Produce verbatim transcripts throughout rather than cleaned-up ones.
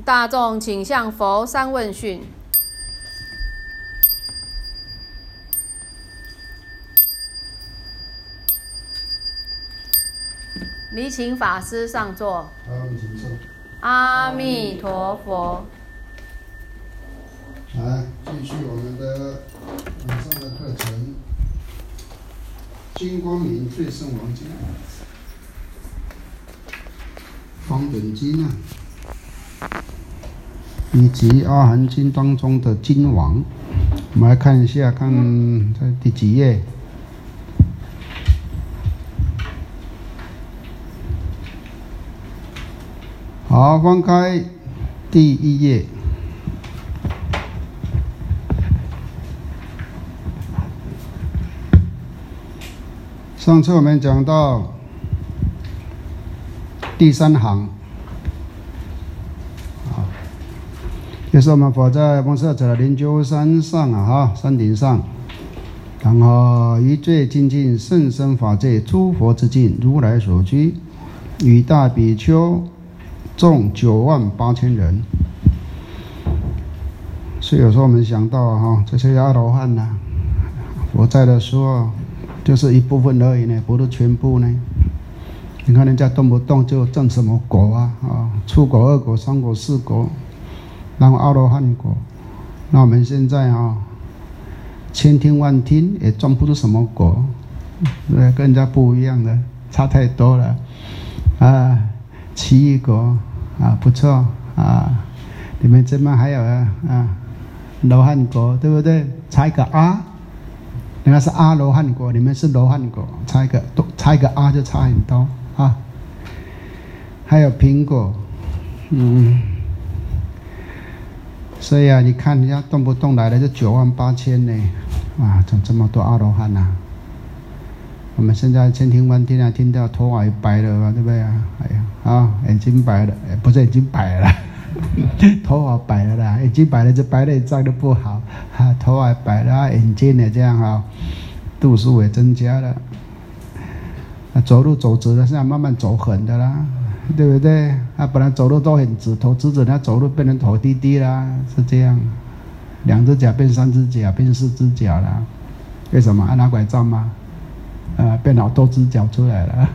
大众请向佛三问讯。礼请法师上座。阿弥陀佛。 来，继续我们的晚上的课程，《金光明最胜王经》、方本经啊，以及阿含经当中的经王。我们来看一下，看在第几页？好，翻开第一页。上次我们讲到第三行，啊，就是我们佛在蒙舍者灵鹫山上啊，哈，山顶上，然后一最精进甚深法界诸佛之境，如来所居，与大比丘众九万八千人。所以有时候我们想到哈，这些阿罗汉呐，佛在的时候就是一部分而已呢，不是全部呢。你看人家动不动就证什么果啊啊，初果、二果、三果、四果，然后阿罗汉果。那我们现在啊，千听万听也证不出什么果，跟人家不一样的，差太多了啊。奇异果啊，不错啊。你们这边还有啊，罗汉果对不对？差一个啊。人家是阿罗汉果，你们是罗汉果，差一个，差一个阿就差很多啊。还有苹果，嗯，所以啊，你看人家动不动来了就九万八千呢，啊，怎么这么多阿罗汉呐、啊？我们现在千听万听啊，听到头发也白了啊，对不对啊？哎呀，啊，眼睛白了，不是眼睛白了。头发白了啦，眼睛白了，这白内障都不好啊。头发白了，眼睛也这样哈，度数也增加了。啊，走路走直了，现在慢慢走横的啦，对不对？啊，本来走路都很直，头直直，他走路变成头低低啦，是这样。两只脚变三只脚，变四只脚啦。为什么？啊，拿拐杖吗？啊，变好多只脚出来了。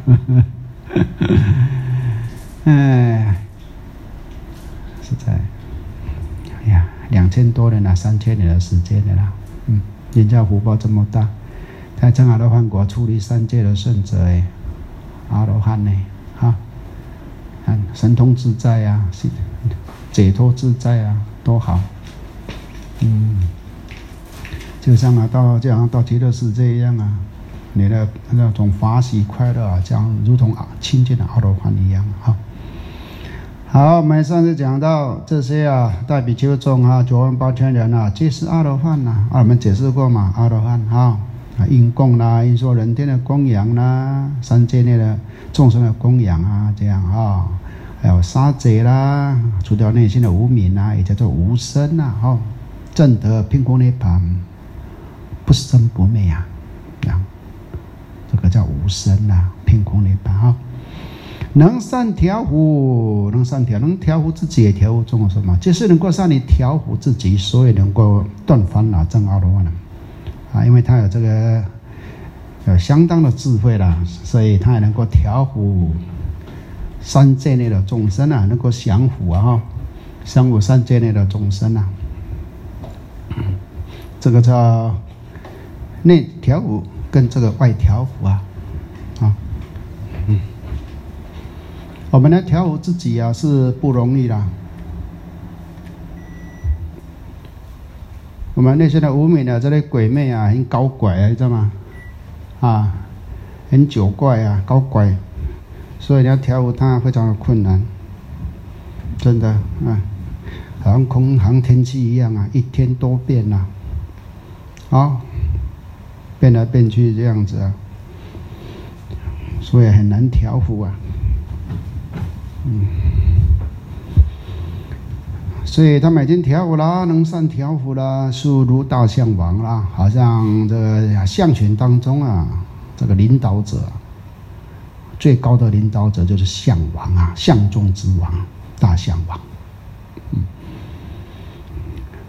哎。是在，哎呀，两千多年了，三千年的时间了啦，嗯，人家福报这么大，在真阿罗汉果处理三界的圣者哎，阿罗汉呢，哈，看神通自在啊，解脱自在啊，多好，嗯，就像啊到就像到极乐世界一样啊，你的那种法喜快乐啊，像如同啊亲近的阿罗汉一样哈。好，我们上次讲到这些啊，大比丘众啊，九万八千人啊，皆是阿罗汉呐、啊。啊，我们解释过嘛，阿罗汉哈，啊，应供啦，应说人天的供养啦，三界内的众生的供养啊，这样啊，还有杀贼啦，除掉内心的无明啊，也叫做无生呐，哈，证得偏空涅槃，不生不灭啊，啊，这个叫无生呐，偏空涅槃啊。能善调伏，能善调，能调伏自己也调伏众生嘛，就是能够让你调伏自己，所以能够断烦恼证阿罗汉啊，因为他有这个有相当的智慧啦，所以他也能够调伏三界内的众生啊，能够降伏啊哈，降伏三界内的众生啊，这个叫内调伏跟这个外调伏啊，啊，嗯。我们来调伏自己啊，是不容易啦。我们那些的无名的这类鬼魅啊，很搞怪啊，你知道吗？啊，很九怪啊，搞怪，所以你要调伏它非常的困难，真的啊，好像空航天气一样啊，一天多变呐、啊，啊，变来变去这样子啊，所以很难调伏啊。嗯，所以他们已经调伏啦，能善调伏啦，速如大象王啦，好像这个象群当中啊，这个领导者，最高的领导者就是象王啊，象中之王，大象王。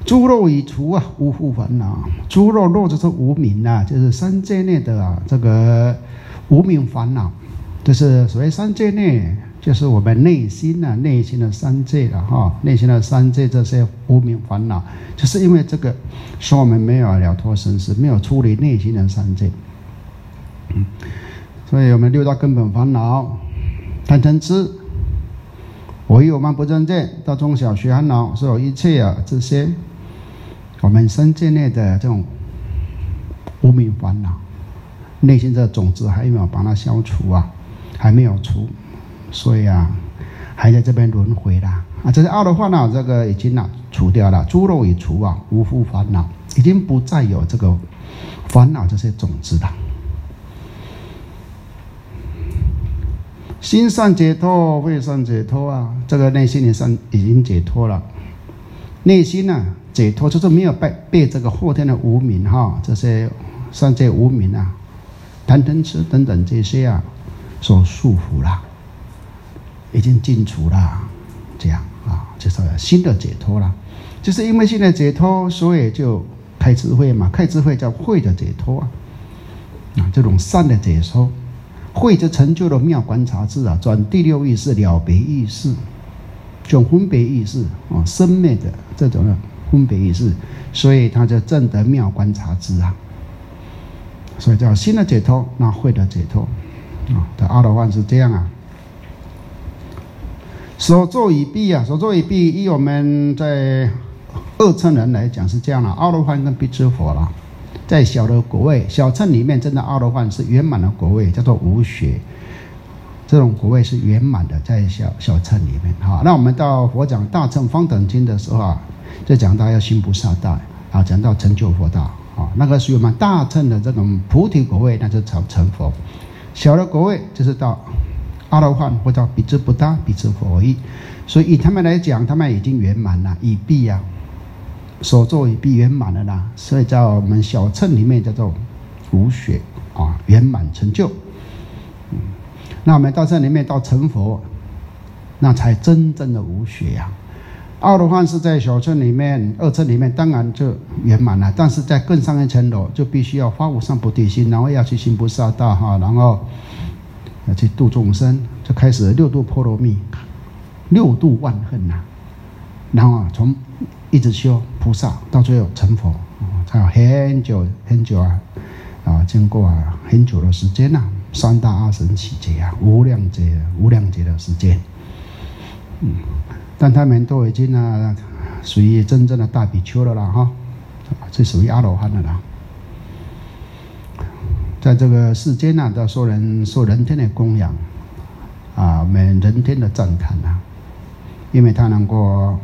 诸漏已除啊，无复烦恼。诸漏漏就是无明啊，就是三界内的啊这个无明烦恼，就是所谓三界内，就是我们内心啊，内心的三界了哈，内心的三界这些无明烦恼，就是因为这个，说我们没有了脱生死，没有处理内心的三界。嗯，所以我们六大根本烦恼，贪嗔痴。我有慢不正见，大中小学烦恼，所有一切啊，这些我们三界内的这种无明烦恼，内心的种子还没有把它消除啊，还没有除，所以啊，还在这边轮回啦啊！这是阿罗汉啊，这个已经啊除掉了，诸漏已除啊，无复烦恼，已经不再有这个烦恼这些种子了。心善解脱，未善解脱啊！这个内心的善已经解脱了，内心啊解脱，就是没有被被这个后天的无明哈，这些三界无明啊、贪嗔痴等等这些啊所束缚了，已经尽除了，这样啊，就是新的解脱了。就是因为新的解脱，所以就开智慧嘛，开智慧叫慧的解脱啊，啊，这种善的解脱。慧就成就了妙观察智啊，转第六意识了别意识，这种分别意识啊，生灭的这种分别意识，所以他就证得妙观察智啊，所以叫心的解脱，那慧的解脱啊。的阿罗汉是这样啊。所作已毕啊，所作已毕，以我们在二乘人来讲是这样的、啊，阿罗汉跟辟支佛了。在小的果位，小乘里面真的阿罗汉是圆满的果位，叫做无学。这种果位是圆满的，在小小乘里面。好，那我们到佛讲大乘方等经的时候啊，就讲到要行菩萨道啊，讲到成就佛道啊，那个是圆满大乘的这种菩提果位，那就成成佛。小的果位就是到阿罗汉或到比支不达、比支佛而已。所以以他们来讲，他们已经圆满了，已毕啊。所作已毕圆满了啦，所以在我们小乘里面叫做无学啊，圆满成就。嗯，那我们大乘里面到成佛，那才真正的无学呀、啊。阿罗汉是在小乘里面、二乘里面，当然就圆满了，但是在更上一层楼，就必须要发无上菩提心，然后要去行菩萨道哈，然后要去度众生，就开始六度波罗蜜，六度万恨呐、啊，然后从一直修菩萨，到最后成佛，还有很久很久啊，啊，经过啊很久的时间呐、啊，三大阿僧祇劫啊，无量劫无量劫的时间，嗯，但他们都已经啊属于真正的大比丘了啦哈，这属于阿罗汉了啦，在这个世间呐、啊，都受人受人天的供养，啊，我们人天的赞叹呐，因为他能够。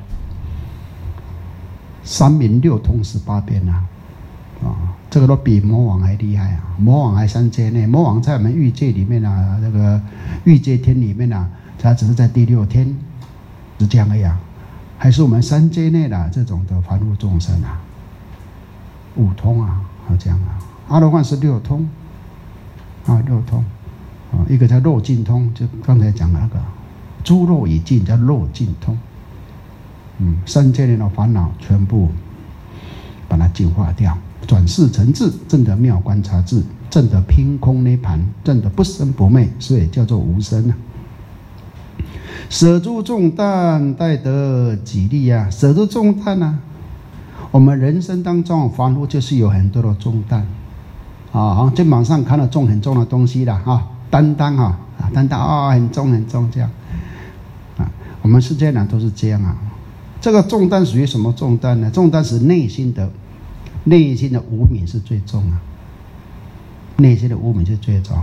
三明六通十八变啊，啊，这个都比魔王还厉害啊！魔王还三界内，魔王在我们欲界里面啊，这个欲界天里面啊，他只是在第六天，是这样而已啊。还是我们三界内的这种的凡夫众生啊，五通啊，好这样啊。阿罗汉是六通啊，六通啊，一个叫漏尽通，就刚才讲的那个诸漏已尽，叫漏尽通。嗯，三界内的烦恼全部把它净化掉，转世成智，证得妙观察智，证得偏空涅盘，证得不生不灭，所以叫做无生啊。舍诸重担，带得己利啊！舍诸重担啊，我们人生当中凡夫就是有很多的重担啊，肩膀上扛了重很重的东西了啊，担当啊，担当啊，很重很重这样啊。我们世界人都是这样啊。这个重担属于什么重担呢？重担是内心的，内心的无明是最重啊，内心的无明是最重。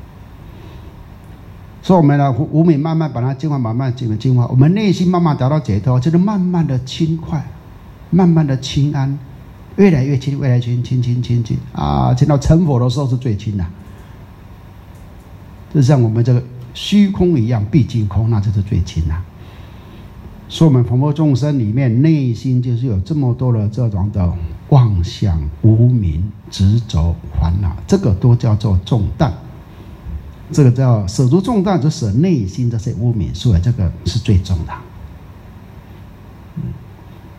所以我们呢，无明慢慢把它净化，慢慢净化净化，我们内心慢慢达到解脱，就是慢慢的轻快，慢慢的轻安，越来越轻，越来越轻，轻轻轻轻啊！轻到成佛的时候是最轻的，就像我们这个虚空一样，毕竟空，那就是最轻的。所以我们凡夫众生里面，内心就是有这么多的这种的妄想、无明、执着、烦恼，这个都叫做重担。这个叫舍诸重担，就舍内心这些无明，所以这个是最重的。嗯，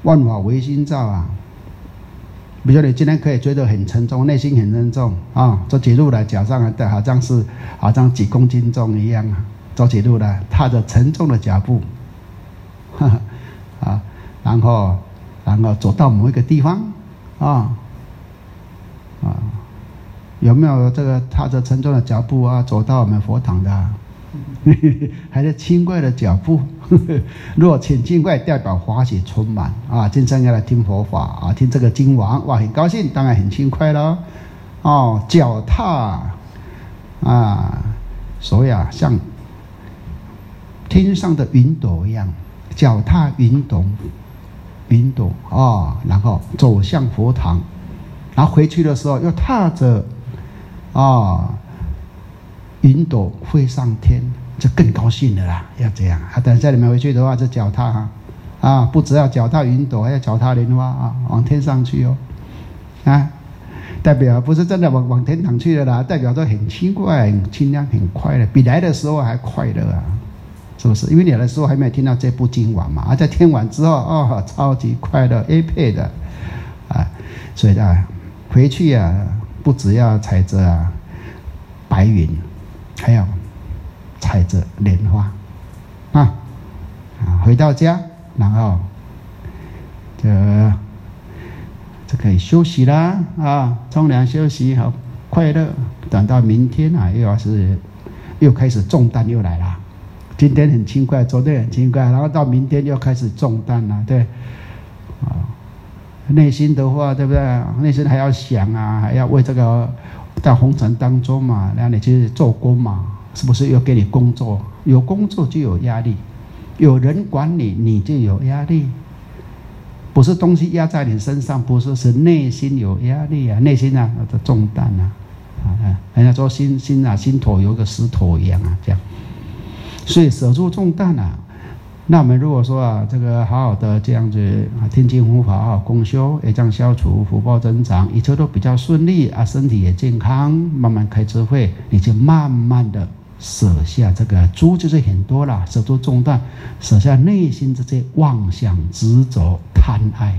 万法唯心造啊。比如说你今天可以觉得很沉重，内心很沉重啊，走起路来脚上的好像是好像几公斤重一样啊，走起路来踏着沉重的脚步，哈哈啊，然后然后走到某一个地方啊啊，有没有这个踏着沉重的脚步啊，走到我们佛堂的、啊？还是轻快的脚步，如果挺轻快，代表华喜充满啊！今天要来听佛法啊，听这个经王，哇，很高兴，当然很轻快咯。哦，脚踏啊，所以啊，像天上的云朵一样，脚踏云朵，云朵啊、哦，然后走向佛堂，然后回去的时候又踏着啊。哦云朵飞上天，就更高兴了啦！要这样啊！等下你们回去的话，就脚踏哈啊，不只要脚踏云朵，还要脚踏莲花啊，往天上去哦啊！代表不是真的往往天堂去了啦，代表说很轻快、很轻量、很快乐，比来的时候还快乐啊！是不是？因为你来的时候还没有听到这部经文嘛，啊，在听完之后哦，超级快乐 ，A 配的啊！所以啊，回去啊，不只要踩着啊白云。还要踩着莲花啊啊！回到家，然后这这可以休息啦啊，冲凉休息好快乐。等到明天啊，又要是又开始重担又来了。今天很轻快，昨天很轻快，然后到明天又开始重担了，对啊。内心的话，对不对？内心还要想啊，还要为这个。在红尘当中嘛，让你去做工嘛，是不是又给你工作？有工作就有压力，有人管你，你就有压力。不是东西压在你身上，不是，是内心有压力啊，内心啊的重担啊，啊，人家说心心啊，心头有个石头一样啊，这样。所以舍住重担啊。那我们如果说啊，这个好好的这样子啊，听经闻法，好好共修，业障消除，福报增长，一切都比较顺利啊，身体也健康，慢慢开智慧，你就慢慢的舍下这个诸就是很多啦，舍住重担，舍下内心这些妄想、执着、贪爱。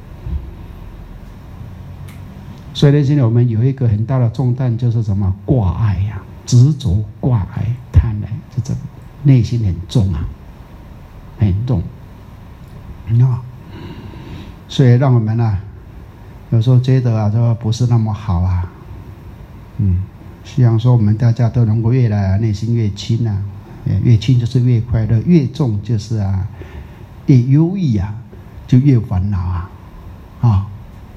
所以内心我们有一个很大的重担，就是什么挂碍呀、啊、执着、挂碍、贪爱，就这个内心很重啊。很重啊，所以让我们啊，有时候觉得啊，这不是那么好啊，嗯，希望说我们大家都能够越来、啊、内心越轻啊，越轻就是越快乐，越重就是啊，越忧郁啊，就越烦恼啊，啊，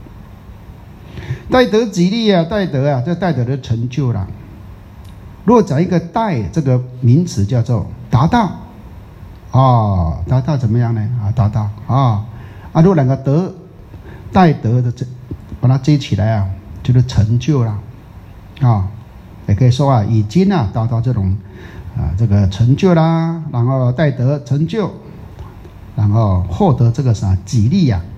带得吉利啊，带得啊，这带得的成就了。如果讲一个带这个名词叫做达到。哦，达到怎么样呢？啊，达到啊啊！如果两个得带得的这把它接起来啊，就是成就了啊，也可以说啊，已经啊达到这种啊这个成就啦，然后带得成就，然后获得这个啥己利啊，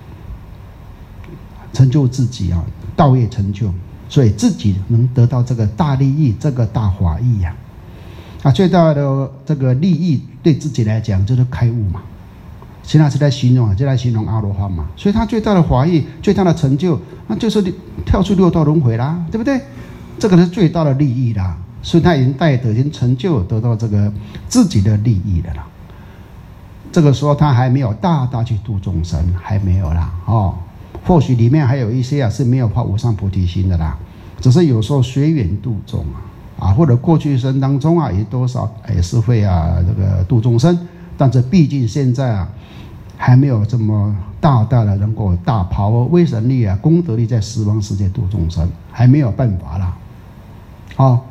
成就自己啊，道业成就，所以自己能得到这个大利益，这个大法益呀、啊。啊，最大的这个利益对自己来讲就是开悟嘛。现在是在形容啊，就在形容阿罗汉嘛。所以他最大的法益、最大的成就，那就是跳出六道轮回啦，对不对？这个是最大的利益啦。所以他已经带得、已经成就，得到这个自己的利益的啦。这个时候他还没有大大去度众生，还没有啦哦。或许里面还有一些啊是没有发无上菩提心的啦，只是有时候随缘度众啊。啊，或者过去生当中啊，也多少也是会啊这个度众生，但是毕竟现在啊还没有这么大大的能够大power威神力啊功德力在十方世界度众生，还没有办法啦。哦，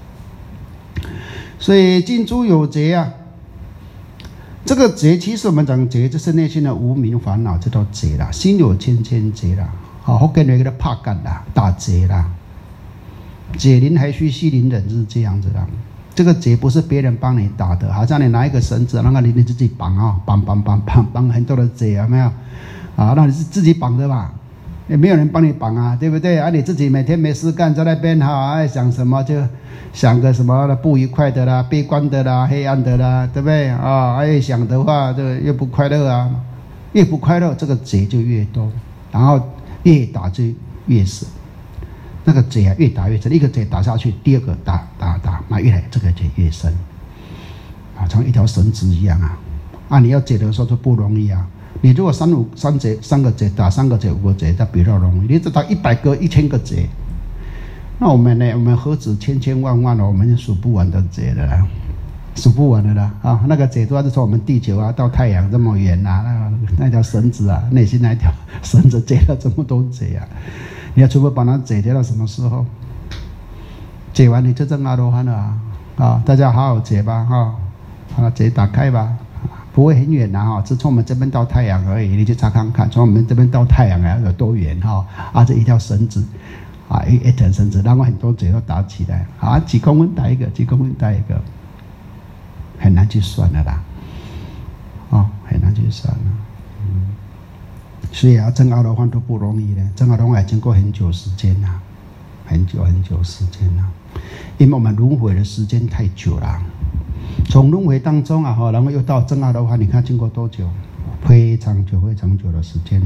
所以近诸有劫啊，这个劫其实我们讲劫就是内心的无明烦恼，这叫劫啦，心有千千劫啦，好，福建人给他拍干啦，大劫啦。解铃还须系铃人是这样子的，这个结不是别人帮你打的，好像你拿一个绳子，让你自己绑啊，绑绑绑绑绑很多的结，有没有？啊，那你是自己绑的吧？也没有人帮你绑啊，对不对？啊，你自己每天没事干，在那边哈，爱想什么就想个什么不愉快的啦、悲观的啦、黑暗的啦，对不对？啊，爱想的话就又不快乐啊， 越不快乐，这个结就越多，然后越打就越深，那个结啊越打越深，一个结打下去，第二个打打打，那越来这个结越深，啊，像一条绳子一样啊，啊，你要解的时候就不容易啊。你如果三五三结三个结打三个结五个结，那比较容易。你只打一百个一千个结，那我们呢？我们何止千千万万了？我们数不完的结的啦，数不完的啦啊！那个结都要是从我们地球啊到太阳这么远啊，那那条绳子啊，内心那条绳子结了这么多结啊！你要全部把它解决到什么时候？解完你就证阿罗汉了啊！啊，大家好好解吧哈，把结打开吧。不会很远呐哈，只从我们这边到太阳而已，你去查看看，从我们这边到太阳啊有多远哈？啊，这一条绳子，啊一一条绳子，然后很多结都打起来，啊几公分打一个，几公分打一个，很难去算的啦，哦，很难去算了，嗯，所以啊，证阿罗汉都不容易的，证阿罗汉经过很久时间呐，很久很久时间呐，因为我们轮回的时间太久了。从轮回当中啊，然后又到证阿罗汉，你看经过多久？非常久、非常久的时间。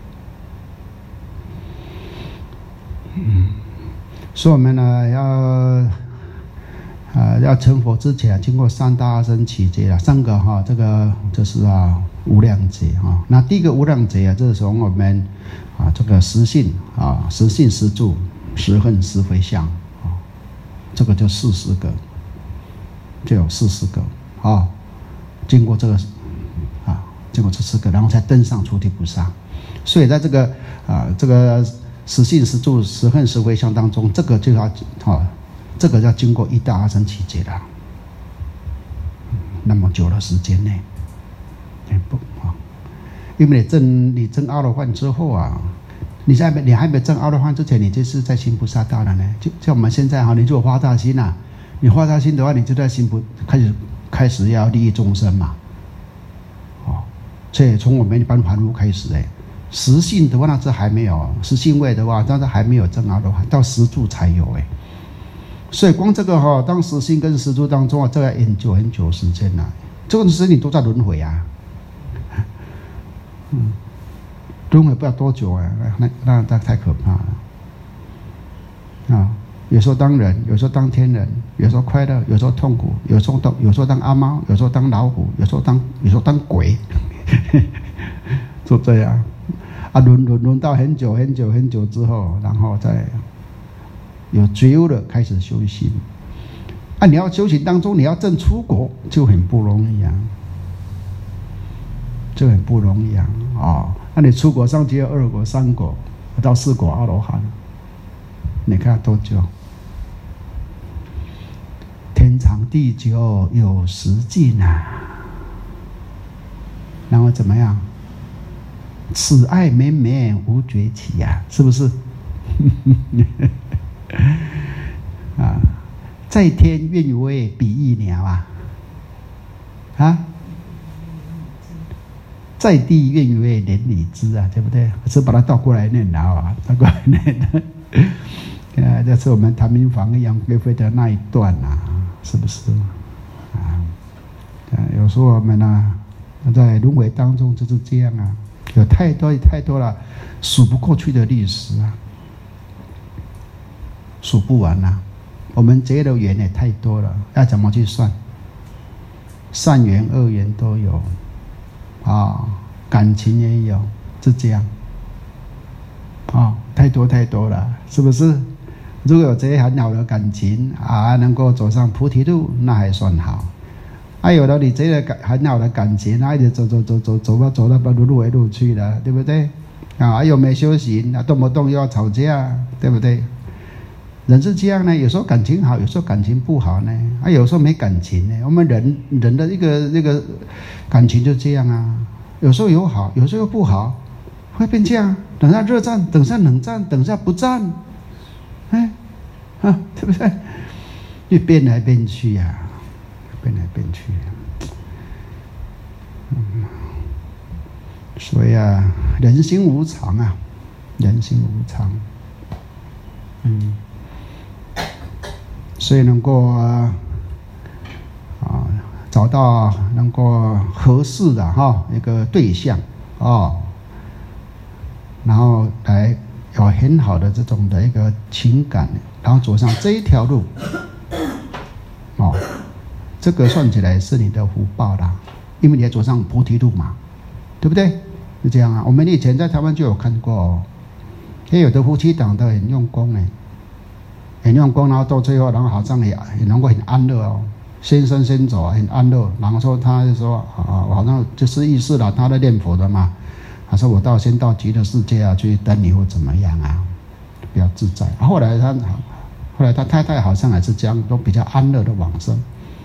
嗯，所以我们呢要啊、呃、要成佛之前，经过三大阿僧祇劫啊，三个哈、啊，这个就是啊无量劫啊。那第一个无量劫啊，就是从我们啊这个实性啊实性实住实恨实非相啊，这个就四十个。就有四十个啊、哦，经过这个啊，经过这四个，然后才登上菩提菩萨。所以在这个啊，这个实性实住实恨实非相当中，这个就要啊、哦，这个要经过一大阿僧祇劫的，那么久的时间呢？不啊，因为你证你证阿罗汉之后啊，你在你还没证阿罗汉之前，你就是在行菩萨道了呢。就像我们现在哈，你如果发大心啊。你发大心的话，你就在心不开始开始要利益众生嘛，哦，所以从我们一般凡夫开始哎，实性的话那是还没有，实性位的话，但是还没有证阿罗汉，到实住才有哎，所以光这个哈、哦，当实性跟实住当中啊，这要研究很久时间呐、啊，这个时间你都在轮回啊，嗯，轮回不知道多久啊，那那那太可怕了，啊。有时候当人，有时候当天人，有时候快乐，有时候痛苦，有时候当有时候当阿猫，有时候当老虎，有时候当有时候当鬼，就这样啊，轮轮轮到很久很久很久之后，然后再有觉悟了，开始修行。啊，你要修行当中，你要证出国就很不容易啊，就很不容易啊哦，那、啊、你出国上只有二国、三国到四国阿罗汉，你看多久？天长地久有时尽啊，然后怎么样？此爱绵绵无绝期呀、啊，是不是？啊，在天愿为比翼鸟啊，啊，在地愿为连理枝啊，对不对？是把它倒过来念啊，倒过来念。呃，这是我们谭明房杨贵妃的那一段啊。是不是啊？有时候我们呢、啊，在轮回当中就是这样啊，有太多太多了，数不过去的历史啊，数不完啊。我们结的缘也太多了，要怎么去算？善缘、恶缘都有啊，感情也有，是这样啊，太多太多了，是不是？如果有这些很好的感情啊，能够走上菩提路，那还算好。啊，有了你这个很好的感情，那一直走走走走走到走到半路路回路去了，对不对？啊，又没修行，啊，动不动又要吵架，对不对？人是这样呢，有时候感情好，有时候感情不好呢，啊，有时候没感情呢。我们人人的一个那个感情就这样啊，有时候有好，有时候又不好，会变这样。等下热战，等下冷战，等下不战。哎，啊，对不对？就变来变去呀、啊，变来变去、啊。嗯，所以啊，人心无常啊，人心无常。嗯，所以能够啊，啊找到能够合适的哈一个对象哦，然后来有很好的这种的一个情感，然后走上这一条路，哦，这个算起来是你的福报啦，因为你要走上菩提路嘛，对不对？是这样啊。我们以前在台湾就有看过哦，也有的夫妻档都很用功哎，很用功，然后到最后，然后好像也也能够很安乐哦。先生先走，很安乐，然后说他就说啊，好像就是意思了，他在念佛的嘛。他说我到先到极乐世界啊，去等你或怎么样啊，比较自在。后来他后来他太太好像还是这样，都比较安乐的往生。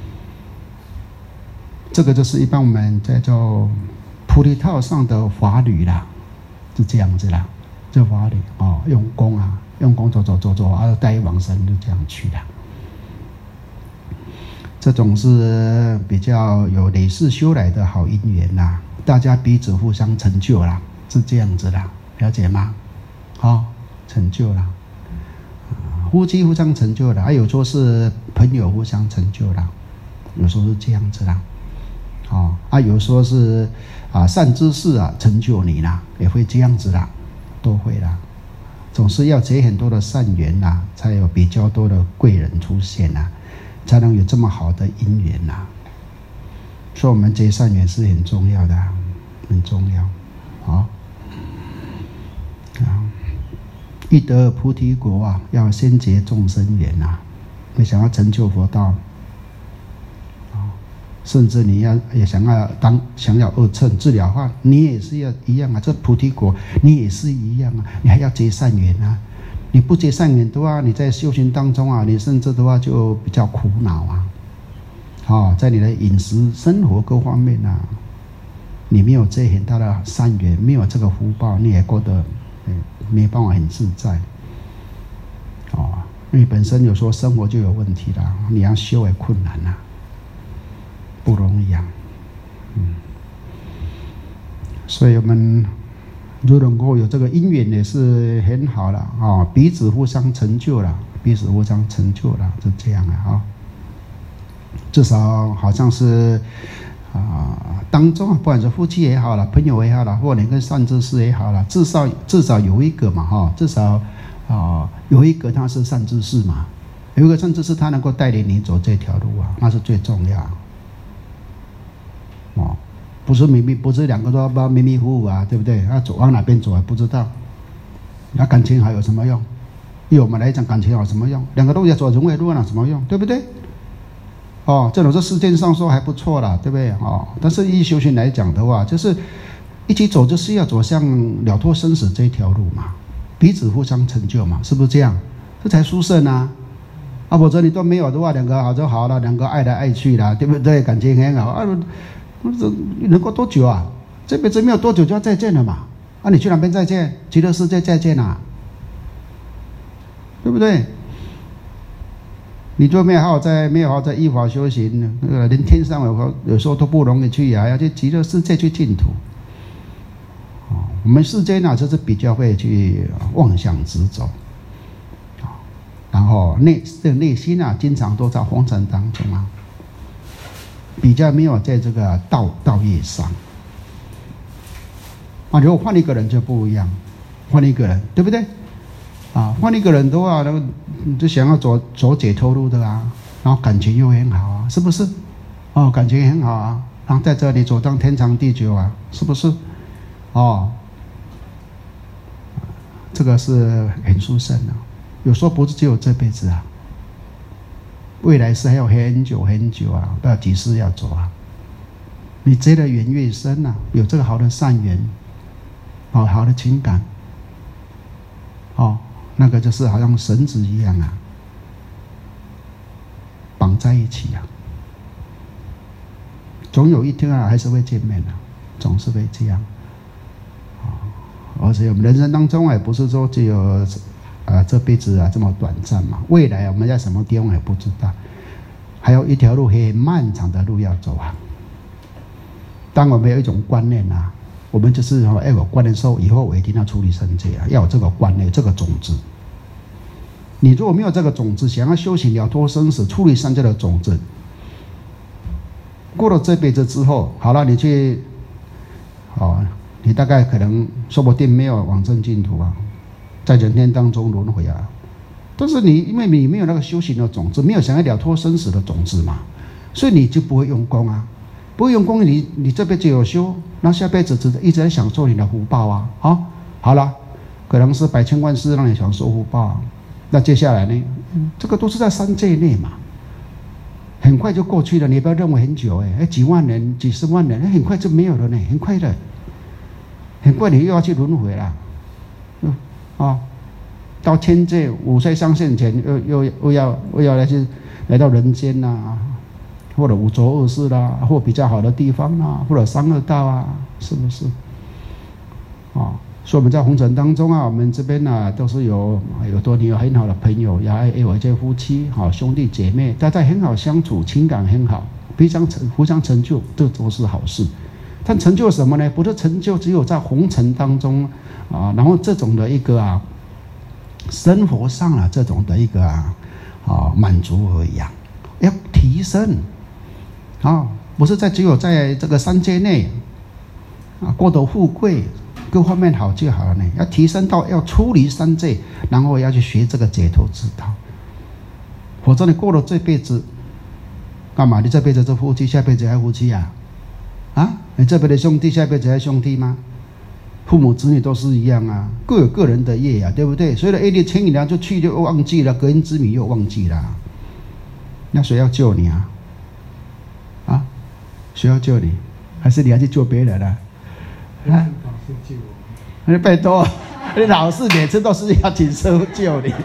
这个就是一般我们在做菩提道上的法侣啦，是这样子啦，这法侣哦，用功啊，用功走走走走，啊，带往生就这样去的。这种是比较有累世修来的好姻缘啦，大家彼此互相成就啦，是这样子啦，了解吗？好、哦，成就啦，夫妻互相成就啦，还有说是朋友互相成就啦，有时候是这样子啦，哦，啊，有时候是啊善知识啊成就你啦，也会这样子啦，都会啦，总是要结很多的善缘啦，才有比较多的贵人出现啦。才能有这么好的因缘呐、啊，所以我们结善缘是很重要的、啊，很重要，好、啊，欲得菩提果啊，要先结众生缘呐、啊，你想要成就佛道，啊，甚至你要也想要当想要二乘治疗化，你也是要一样啊，这菩提果你也是一样啊，你还要结善缘啊。你不结善缘的话，你在修行当中啊，你甚至的话就比较苦恼啊。哦，在你的饮食、生活各方面啊，你没有这很大的善缘，没有这个福报，你也过得没办法很自在。哦，因为本身有时候生活就有问题了，你要修也困难啊，不容易啊。嗯，所以我们。如果能够有这个因缘也是很好了啊、哦，彼此互相成就了，彼此互相成就了，是这样的啊、哦。至少好像是啊、呃，当中不管是夫妻也好了，朋友也好了，或者跟善知识也好了，至少至少有一个嘛哈、哦，至少啊、呃、有一个他是善知识嘛，有一个善知识他能够带领你走这条路啊，那是最重要哦。不是迷迷，不是两个都要迷迷糊糊啊，对不对？他走往哪边走还不知道，那感情还有什么用？对我们来讲，感情有什么用？两个都要走人为路，有什么用？对不对？哦，这种是世间上说还不错啦，对不对？哦，但是以修行来讲的话，就是一起走，就是要走向了脱生死这一条路嘛，彼此互相成就嘛，是不是这样？这才殊胜啊！啊，否则你都没有的话，两个好就好了，两个爱来爱去啦，对不对？感情很好啊。能够多久啊？这辈子没有多久就要再见了嘛？啊，你去哪边再见？极乐世界再见啊，对不对？你就没有好好在没有好好在依法修行，那个连天上有有时候都不容易去啊，要去极乐世界去净土。哦，我们世间呢、啊，就是比较会去妄想执着，啊，然后内这内心啊，经常都在红尘当中啊。比较没有在这个道道业上啊，如果换一个人就不一样，换一个人，对不对？啊，换一个人的话，那个就想要走走解脱路的啊，然后感情又很好啊，是不是？哦，感情很好啊，然后在这里走到天长地久啊，是不是？哦，这个是很殊胜的，有时候不是只有这辈子啊。未来是还有很久很久啊，不要几世要走啊！你结的缘越深啊，有这个好的善缘，哦，好的情感，哦，那个就是好像绳子一样啊，绑在一起啊。总有一天啊，还是会见面的、啊，总是会这样。哦，而且我们人生当中也不是说只有。啊，这辈子啊这么短暂嘛，未来我们在什么地方也不知道，还有一条路很漫长的路要走啊。当我们有一种观念啊，我们就是说，哎，我观念说以后我一定要出离生界啊，要有这个观念，这个种子。你如果没有这个种子，想要修行了脱生死、出离三界的种子，过了这辈子之后，好了，你去，哦， 你大概可能说不定没有往生净土啊，在人天当中轮回啊。但是你因为你没有那个修行的种子，没有想要了脱生死的种子嘛，所以你就不会用功啊，不会用功，你你这辈子有修，那下辈子只一直在享受你的福报啊。好，好了，可能是百千万世让你享受福报、啊，那接下来呢？这个都是在三界内嘛，很快就过去了。你不要认为很久哎，几万人、几十万人，很快就没有了呢，很快的，很快你又要去轮回了，嗯啊。到天界五岁上线前，又又又要又要来去来到人间呐、啊，或者五浊恶世啦，或比较好的地方啊，或者三恶道啊，是不是？啊，所以我们在红尘当中啊，我们这边啊都是有有多年有很好的朋友，也有一对夫妻，好兄弟姐妹，大家很好相处，情感很好，非常成互相成就，这都是好事。但成就什么呢？不是成就只有在红尘当中啊，然后这种的一个啊。生活上啊，这种的一个啊，啊满足而已啊，要提升啊，不是在只有在这个三界内啊过得富贵，各方面好就好了呢，要提升到要出离三界，然后要去学这个解脱之道。否则你过了这辈子，干嘛？你这辈子是夫妻，下辈子还夫妻啊？啊，你这辈子兄弟，下辈子还兄弟吗？父母子女都是一样啊，各有个人的业啊，对不对？所以呢，一年前一年就去就忘记了，隔音之米又忘记了，那谁要救你啊？啊，谁要救你？还是你要去救别人啊？啊，你拜托，你老是每次都是要请师父救你，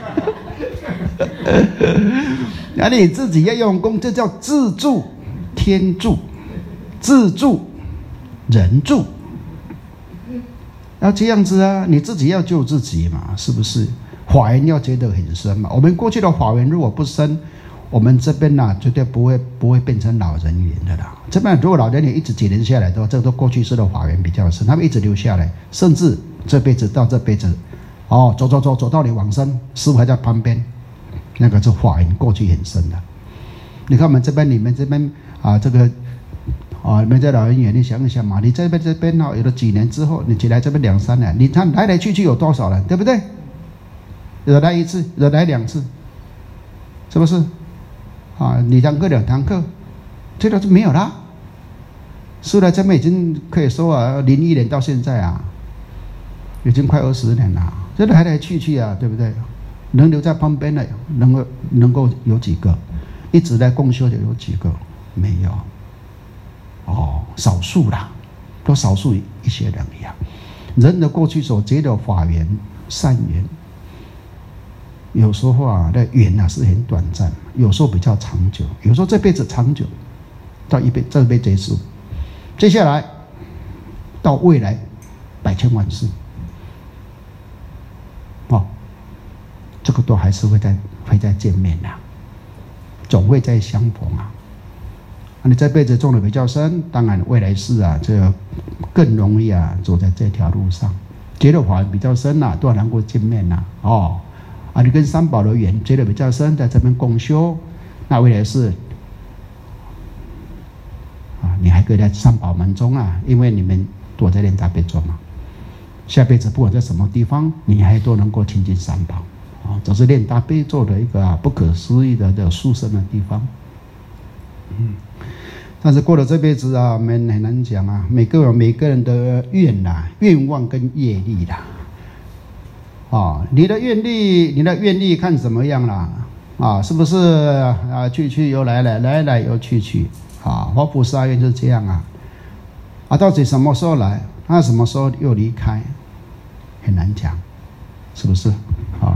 那你自己要用功，这叫自助、天助、自助、人助。要这样子啊，你自己要救自己嘛，是不是？法缘要结得很深嘛。我们过去的法缘如果不深，我们这边呢、啊、绝对不会不会变成老人缘的啦。这边如果老人缘一直几年下来的话，这个都过去式的法缘比较深，他们一直留下来，甚至这辈子到这辈子，哦，走走走走到你往生，师父还在旁边，那个是法缘过去很深的。你看我们这边，你们这边啊，这个。啊，你们在老人院，你想一想嘛，你这边这边哦，有了几年之后，你起来这边两三年，你看来来去去有多少人，对不对？有的来一次，有的来两次，是不是？啊，你堂课两堂课，这个就没有啦。出来这边已经可以说啊，零一年到现在啊，已经快二十年了，这来来去去啊，对不对？能留在旁边的，能够能够有几个？一直在共修的有几个？没有。哦，少数啦，都少数一些人一样。人的过去所结的法缘、善缘，有时候啊，那缘啊是很短暂，有时候比较长久，有时候这辈子长久，到一辈这辈结束，接下来到未来百千万世，哦，这个都还是会再会再见面的、啊，总会再相逢啊。你这辈子种的比较深，当然未来世啊，这个更容易啊走在这条路上。结的法比较深啊，都能够见面呐、啊。哦，啊，你跟三宝的缘结的比较深，在这边共修，那未来世啊，你还可以在三宝门中啊，因为你们躲在练大悲咒嘛。下辈子不管在什么地方，你还都能够亲近三宝啊，这是练大悲咒的一个、啊、不可思议的的殊胜的地方。嗯。但是过了这辈子啊，我们很难讲啊。每个人每个人的愿啦、愿望跟业力啦，啊，你的愿力，你的愿力看怎么样啦？啊，是不是啊？去去又来来，来来又去去啊。佛菩萨愿就是这样啊。啊，到底什么时候来？他什么时候又离开？很难讲，是不是？啊，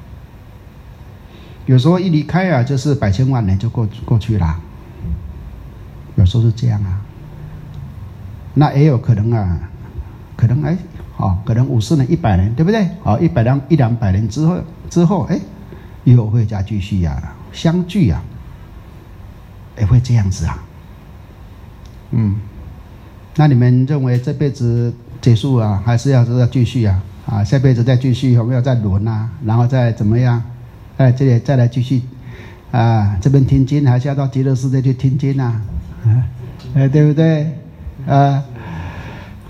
有时候一离开啊，就是百千万年就过过去了。有时候是这样啊，那也有可能啊，可能哎，哦，可能五十年、一百年，对不对？好、哦，一百两一两百年之后，之后哎，又会再继续啊，相聚啊，也会这样子啊。嗯，那你们认为这辈子结束啊，还是要要继续啊？啊，下辈子再继续，有没有再轮啊？然后再怎么样？哎，这里再来继续啊，这边听经，还是要到极乐世界去听经啊？啊，哎，对不对？啊，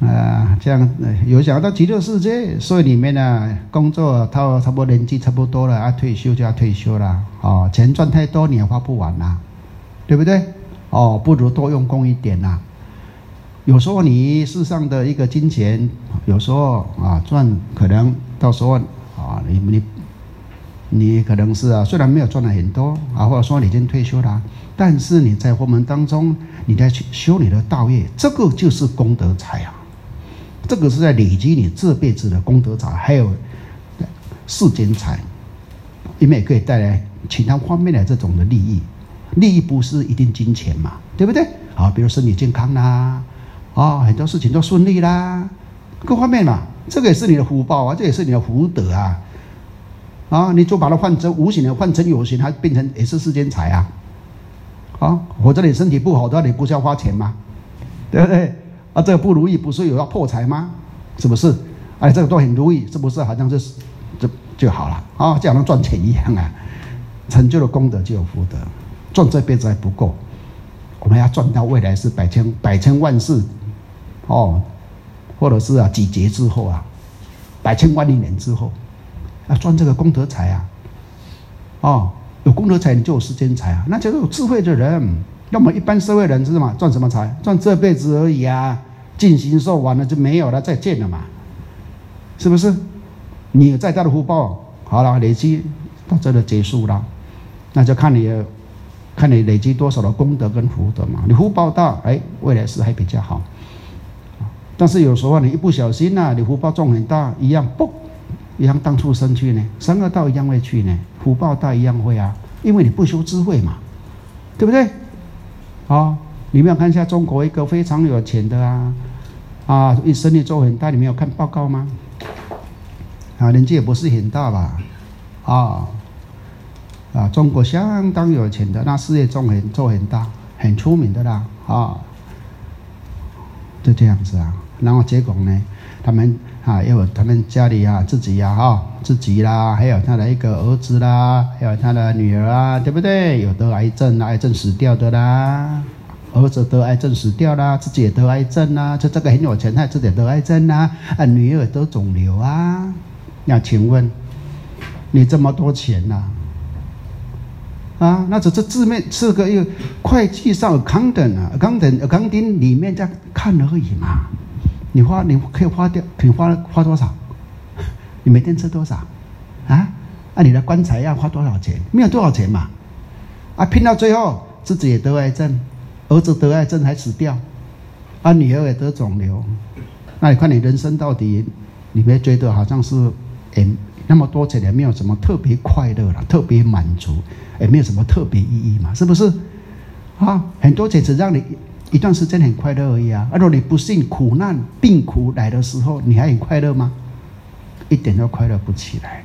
啊，这样有想到极乐世界，所以里面呢，工作到差不多年纪差不多了，啊，退休就要退休了。哦，钱赚太多你也花不完啦，对不对？哦，不如多用功一点啦。有时候你世上的一个金钱，有时候啊赚，可能到时候啊，你你你可能是啊，虽然没有赚了很多啊，或者说你已经退休了，但是你在佛门当中，你在修你的道业，这个就是功德财啊。这个是在累积你这辈子的功德财，还有世间财，因为可以带来其他方面的这种的利益。利益不是一定金钱嘛，对不对？好，比如身体健康啦，啊，很多事情都顺利啦，各方面嘛，这个也是你的福报啊，这也是你的福德啊。啊，你就把它换成无形的，换成有形，它变成也是世间财啊。啊，或者你身体不好的话，你不是要花钱吗？对不对？啊，这个不如意，不是有要破财吗？是不是？哎，这个都很如意，是不是？好像就是就就好了啊，就好像赚钱一样啊。成就了功德就有福德，赚这辈子还不够，我们要赚到未来是百千百千万世，哦，或者是啊几劫之后啊，百千万亿年之后，要赚这个功德财啊。哦，有功德财你就有世间财啊，那就是有智慧的人。那么一般社会人是什么？赚什么财？赚这辈子而已啊！尽形寿完了就没有了，再见了嘛，是不是？你有再大的福报，好了，累积到这里结束了，那就看你看你累积多少的功德跟福德嘛。你福报大，哎，未来是还比较好。但是有时候你一不小心啊，你福报种很大，一样嘣，一样当畜生去呢，三恶道一样会去呢，福报大一样会啊，因为你不修智慧嘛，对不对？啊，你没有看一下中国一个非常有钱的啊，啊，生意做很大，你没有看报告吗？啊，年纪也不是很大吧，啊，啊，中国相当有钱的，那事业做很做很大，很出名的啦，啊，就这样子啊，然后结果呢，他们啊，因为他们家里啊，自己呀、啊，哈，自己啦，还有他的一个儿子啦，还有他的女儿啊，对不对？有得癌症，癌症死掉的啦，儿子得癌症死掉啦，自己也得癌症啦，就这个很有钱，他自己也得癌症啦，啊，女儿也得肿瘤啊。那请问，你这么多钱呐、啊？啊，那只是字面是个一个会计上 accountant 啊 accountant accounting 里面在看而已嘛。你花你可以花掉，可以花花多少？你每天吃多少？啊？啊，你的棺材要花多少钱？没有多少钱嘛。啊，拼到最后自己也得癌症，儿子得癌症还死掉，啊，女儿也得肿瘤。那你看你人生到底，你别觉得好像是，哎，那么多钱也没有什么特别快乐啦，特别满足，也没有什么特别意义嘛，是不是？啊，很多钱只让你一段时间很快乐而已啊！如果你不幸苦难、病苦来的时候，你还很快乐吗？一点都快乐不起来。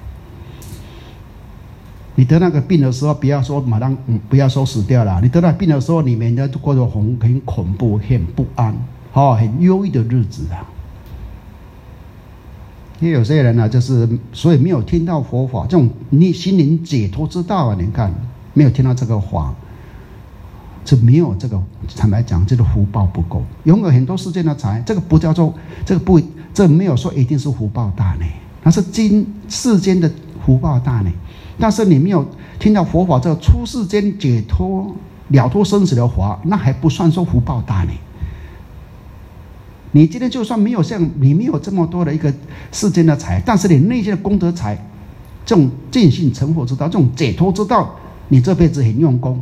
你得那个病的时候，不要说马上，嗯、不要说死掉了。你得那病的时候，你每天都过着很很恐怖、很不安、哦，很忧郁的日子啊。因为有些人呢、啊，就是所以没有听到佛法，这种你心灵解脱之道啊，你看没有听到这个法。这没有这个，坦白讲，这个福报不够，拥有很多世间的财，这个不叫做这个不，这没有说一定是福报大呢，那是今世间的福报大呢。但是你没有听到佛法这个出世间解脱了脱生死的法，那还不算说福报大呢。你今天就算没有像你没有这么多的一个世间的财，但是你内心的功德财，这种见性成佛之道，这种解脱之道，你这辈子很用功。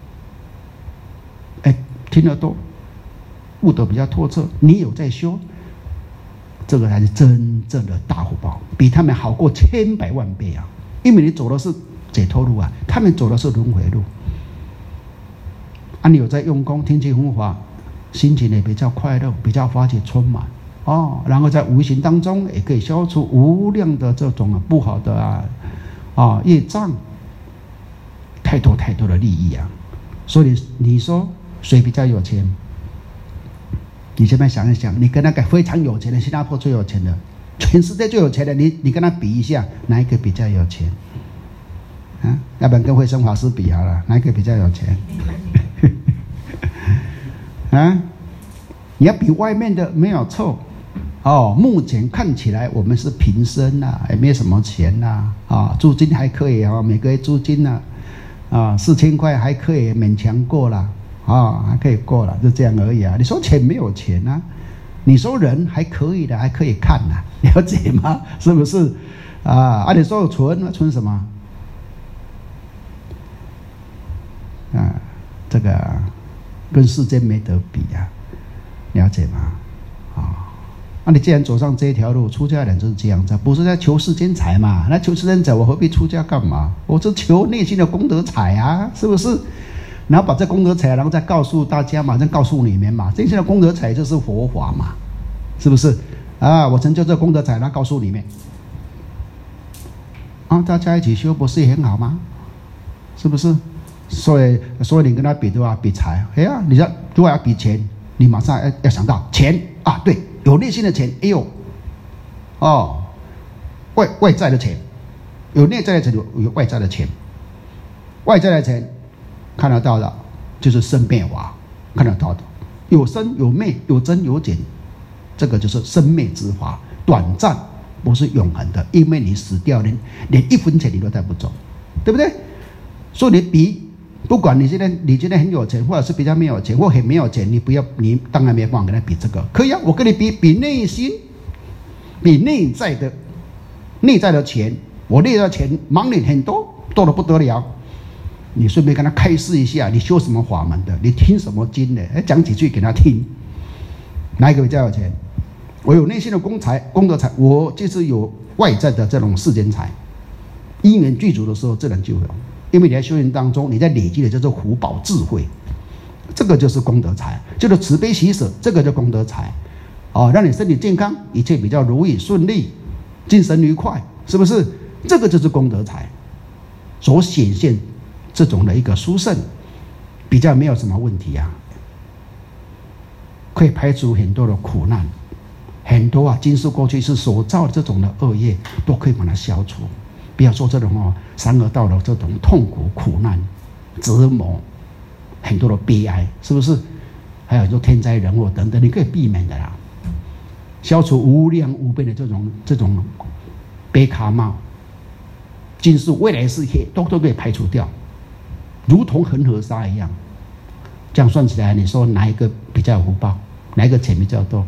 哎，听得多，悟得比较透彻，你有在修，这个才是真正的大福报，比他们好过千百万倍啊！因为你走的是解脱路啊，他们走的是轮回路。啊，你有在用功听经闻法，心情也比较快乐，比较法喜充满哦。然后在无形当中也可以消除无量的这种啊不好的啊啊业障，太多太多的利益啊！所以你说。谁比较有钱？你现在想一想，你跟那个非常有钱的新加坡最有钱的，全世界最有钱的，你你跟他比一下，哪一个比较有钱？啊，要不然跟慧生法师比好了，哪一个比较有钱？啊，你要比外面的没有错， 哦，目前看起来我们是平生呐、啊，也没什么钱呐、啊，啊，租金还可以啊，每个月租金呢、啊，啊，四千块还可以勉强过了，啊，还可以过了，就这样而已啊。你说钱没有钱啊？你说人还可以的，还可以看呐、啊，了解吗？是不是？啊，啊，你说存存什么？啊，这个跟世间没得比啊，了解吗？啊，那你既然走上这一条路，出家人就是这样子，不是在求世间财嘛？那求世间财，我何必出家干嘛？我是求内心的功德财啊，是不是？然后把这功德财，然后再告诉大家嘛，再告诉你们嘛，这些的功德财就是佛法嘛，是不是？啊，我成就这功德财，然后告诉你们，啊，大家一起修，不是也很好吗？是不是？所以，所以你跟他比对吧？比财，哎呀，你要如果要比钱，你马上要要想到钱啊，对，有内心的钱，哎呦，哦，外外在的钱，有内在的钱，有有外在的钱，外在的钱看得到的，就是生灭法，看得到的，有生有灭，有增有减，这个就是生灭之法，短暂，不是永恒的，因为你死掉，连连一分钱你都带不走，对不对？所以你比。不管你现在你现在很有钱，或者是比较没有钱，或很没有钱，你不要，你当然没办法跟他比这个，可以啊，我跟你比比内心，比内在的内在的钱，我内在的钱忙你很多，多得不得了。你顺便跟他开示一下，你修什么法门的，你听什么经的，讲几句给他听。哪一个比较有钱？我有内心的功财功德财，我就是有外在的这种世间财，因缘具足的时候，自然就有。因为你在修行当中，你在累积的叫做福报智慧，这个就是功德财，就是慈悲喜舍，这个叫功德财，哦，让你身体健康，一切比较如意顺利，精神愉快，是不是？这个就是功德财所显现这种的一个殊胜，比较没有什么问题啊，可以排除很多的苦难，很多啊，今世过去是所造的这种的恶业，都可以把它消除。不要说这种哦，三恶道的这种痛苦、苦难、折磨，很多的悲哀，是不是？还有说天灾人祸等等，你可以避免的啦。消除无量无边的这种这种悲卡帽，今世未来世界都都可以排除掉，如同恒河沙一样。这样算起来，你说哪一个比较有福报？哪一个钱比较多？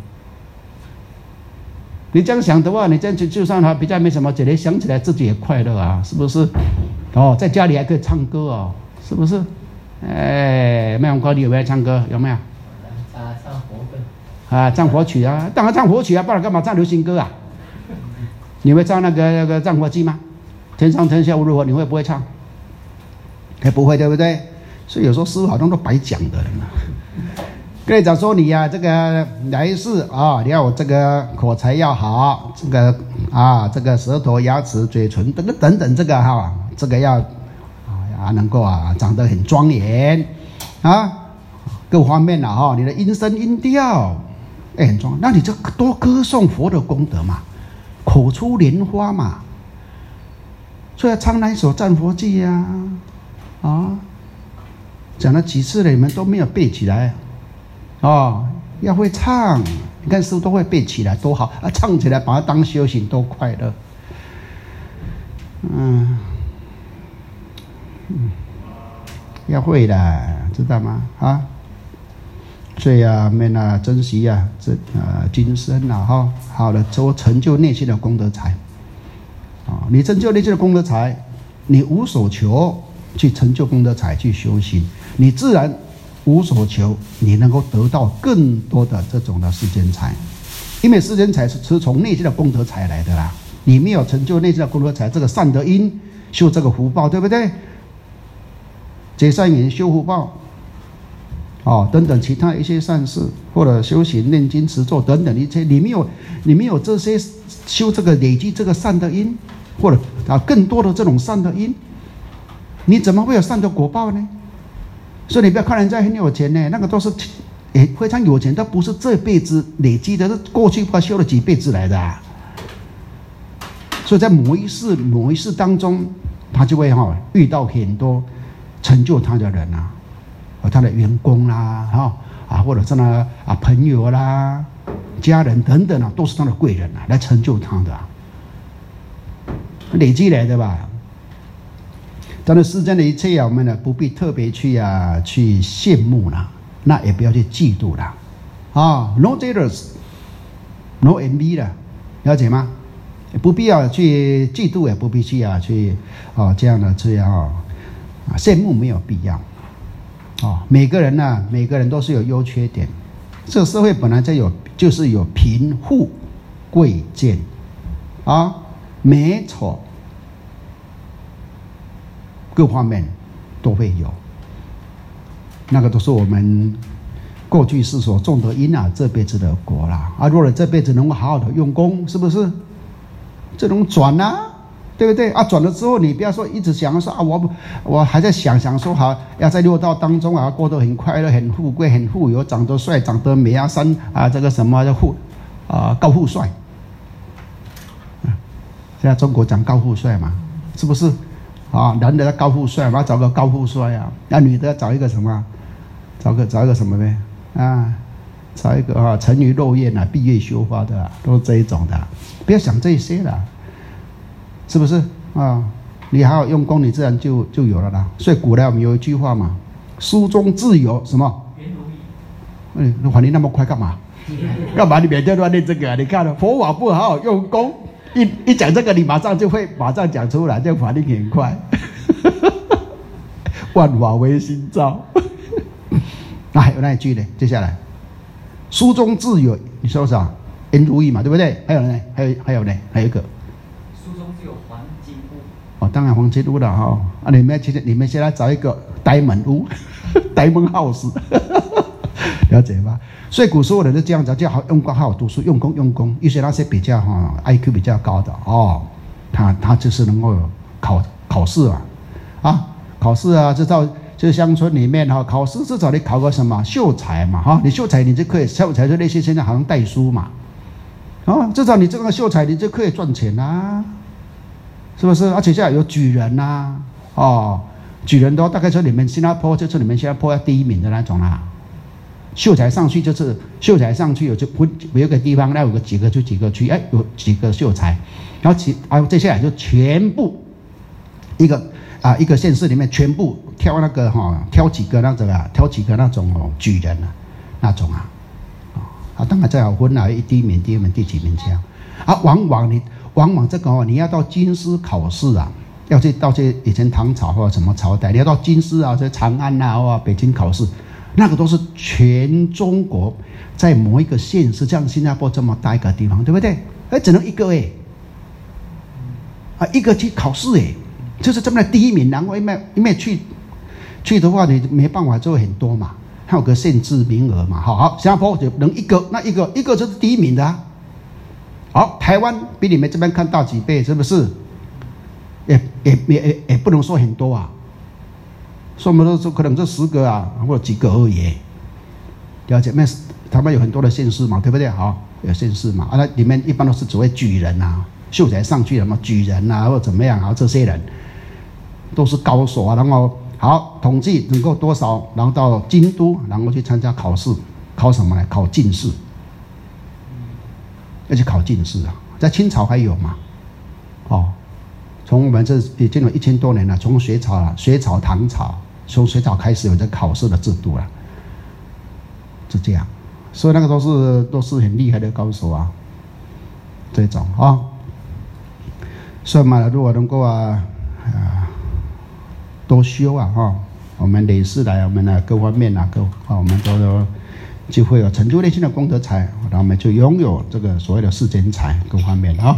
你这样想的话，你这样就就算他比较没什么钱，你想起来自己也快乐啊，是不是？哦，在家里还可以唱歌哦，是不是？哎，麦永哥，你有没有唱歌？有没有？ 唱佛歌啊，唱佛曲啊，当然唱佛曲啊，不然干嘛唱流行歌啊？你会唱那个那个战火记吗？天上天下无如何，你会不会唱？还不会，对不对？所以有时候师父好像都白讲的人啊。跟你讲说你呀、啊，这个来世啊，你要这个口才要好，这个啊，这个舌头、牙齿、嘴唇等等等等，这个哈、啊，这个要啊能够啊长得很庄严啊，各方面了、啊、哈，你的音声音调哎很庄，那你就多歌颂佛的功德嘛，口出莲花嘛，所以要唱那一首战佛记呀、啊，啊，讲了几次了，你们都没有背起来。哦，要会唱，你看师父都会背起来，多好啊！唱起来，把它当修行，多快乐。嗯，嗯，要会的，知道吗？啊，所以啊，我们啊，珍惜啊，这呃今生啊，哈，好的，做成就内心的功德财。啊，你成就内心的功德财，你无所求，去成就功德财，去修行，你自然。无所求，你能够得到更多的这种的世间财，因为世间财是是从内心的功德财来的啦。你没有成就内心的功德财，这个善德因修这个福报，对不对？结善缘修福报，哦，等等其他一些善事，或者修行、念经、持咒等等一切，你没有你没有这些修这个累积这个善的因，或者啊更多的这种善的因，你怎么会有善的果报呢？所以你不要看人家很有钱呢，那个都是也非常有钱，但不是这辈子累积的，是过去不知道修了几辈子来的、啊。所以在某一世某一世当中，他就会哈、哦、遇到很多成就他的人啊，和他的员工啦，哈啊，或者是呢啊朋友啦， 家人等等啊，都是他的贵人啊，来成就他的、啊，累积来的吧。但是世间的一切啊，我们呢不必特别去啊去羡慕啦，那也不要去嫉妒啦，啊 ，no jealous，no envy 啦，了解吗？不必要去嫉妒，也不必去啊去啊这样的这样啊羡慕没有必要，啊，每个人呢、啊，每个人都是有优缺点，这个社会本来就有就是有贫富贵贱，啊，美丑。各方面都会有，那个都是我们过去世所种的因啊，这辈子的果啦。啊，如果这辈子能够好好的用功，是不是？这种转啊，对不对？啊，转了之后，你不要说一直想说啊，我我还在想想说好，要在六道当中啊，过得很快乐、很富贵、很富有，长得帅、长得美啊，三啊这个什么叫富啊高富帅。现在中国讲高富帅嘛，是不是？啊，男的要高富帅嘛，找个高富帅啊；那女的要找一个什么？找个找一个什么呢？啊，找一个啊，沉鱼落雁啊，闭月羞花的、啊，都是这一种的、啊。不要想这些了，是不是啊？你好好用功，你自然就就有了啦。所以古来我们有一句话嘛：“书中自有什么？”嗯，你反应那么快干嘛？干嘛你每天都要念这个、啊？你看佛法不好好用功。一一讲这个，你马上就会马上讲出来，这反应很快。万法唯心造。那还有那一句呢？接下来，书中自有，你说啥？颜如玉嘛，对不对？还有呢？还有还有呢？还有一个。 书中自有黄金屋。 哦，当然黄金屋了哈、哦。啊，你们现在你们现在找一个呆门屋，呆门 house， 了解吧？所以古时候人就这样子，就好用功，好好读书，用功用功。一些那些比较哈、哦、I Q 比较高的哦，他他就是能够考考试啊，啊考试啊，就到就是乡村里面哈、哦，考试至少你考个什么秀才嘛哈、哦，你秀才你就可以秀才就类似现在好像代书嘛，啊、哦，至少你这个秀才你就可以赚钱啊，是不是？而且现在有举人呐、啊，哦，举人都大概是你们新加坡就是你们新加坡要第一名的那种啦、啊。秀才上去就是秀才上去有就有一个地方，那有个几个就几个区，哎，有几个秀才，然后其啊接下来就全部一个啊一个县市里面全部挑那个哈、哦、挑几个那种啊挑几个那种哦举人啊那种啊啊当然再好分啊，第一名第二名第几名这样啊，往往你往往这个哦你要到京师考试啊，要去到这以前唐朝或者什么朝代，你要到京师啊这长安啊或北京考试。那个都是全中国在某一个县市，像新加坡这么大一个地方，对不对？哎，只能一个哎，啊，一个去考试哎，就是这么的第一名。然后因为因为去去的话，你没办法做很多嘛，还有个限制名额嘛。好，好，新加坡就能一个，那一个一个就是第一名的、啊。好，台湾比你们这边看大几倍，是不是？也也也也也不能说很多啊。说我们都说可能这十个啊，或者几个而已。了解没？他们有很多的县市嘛，对不对？好，有县市嘛，啊，那里面一般都是只会举人啊，秀才上去了嘛，举人啊，或者怎么样啊，这些人都是高手啊。然后好统计能够多少，然后到京都，然后去参加考试，考什么呢？考进士，要去考进士啊，在清朝还有嘛，哦。从我们这已经有一千多年了，从隋朝了，隋朝、唐朝，从隋朝开始有这考试的制度了，是这样，所以那个都是都是很厉害的高手啊，这种啊、哦，所以嘛，如果能够啊啊多修啊哈、哦，我们累世来，我们的各方面啊各啊、哦，我们都都就会有成就内心的功德财，然后我们就拥有这个所谓的世间财各方面啊。哦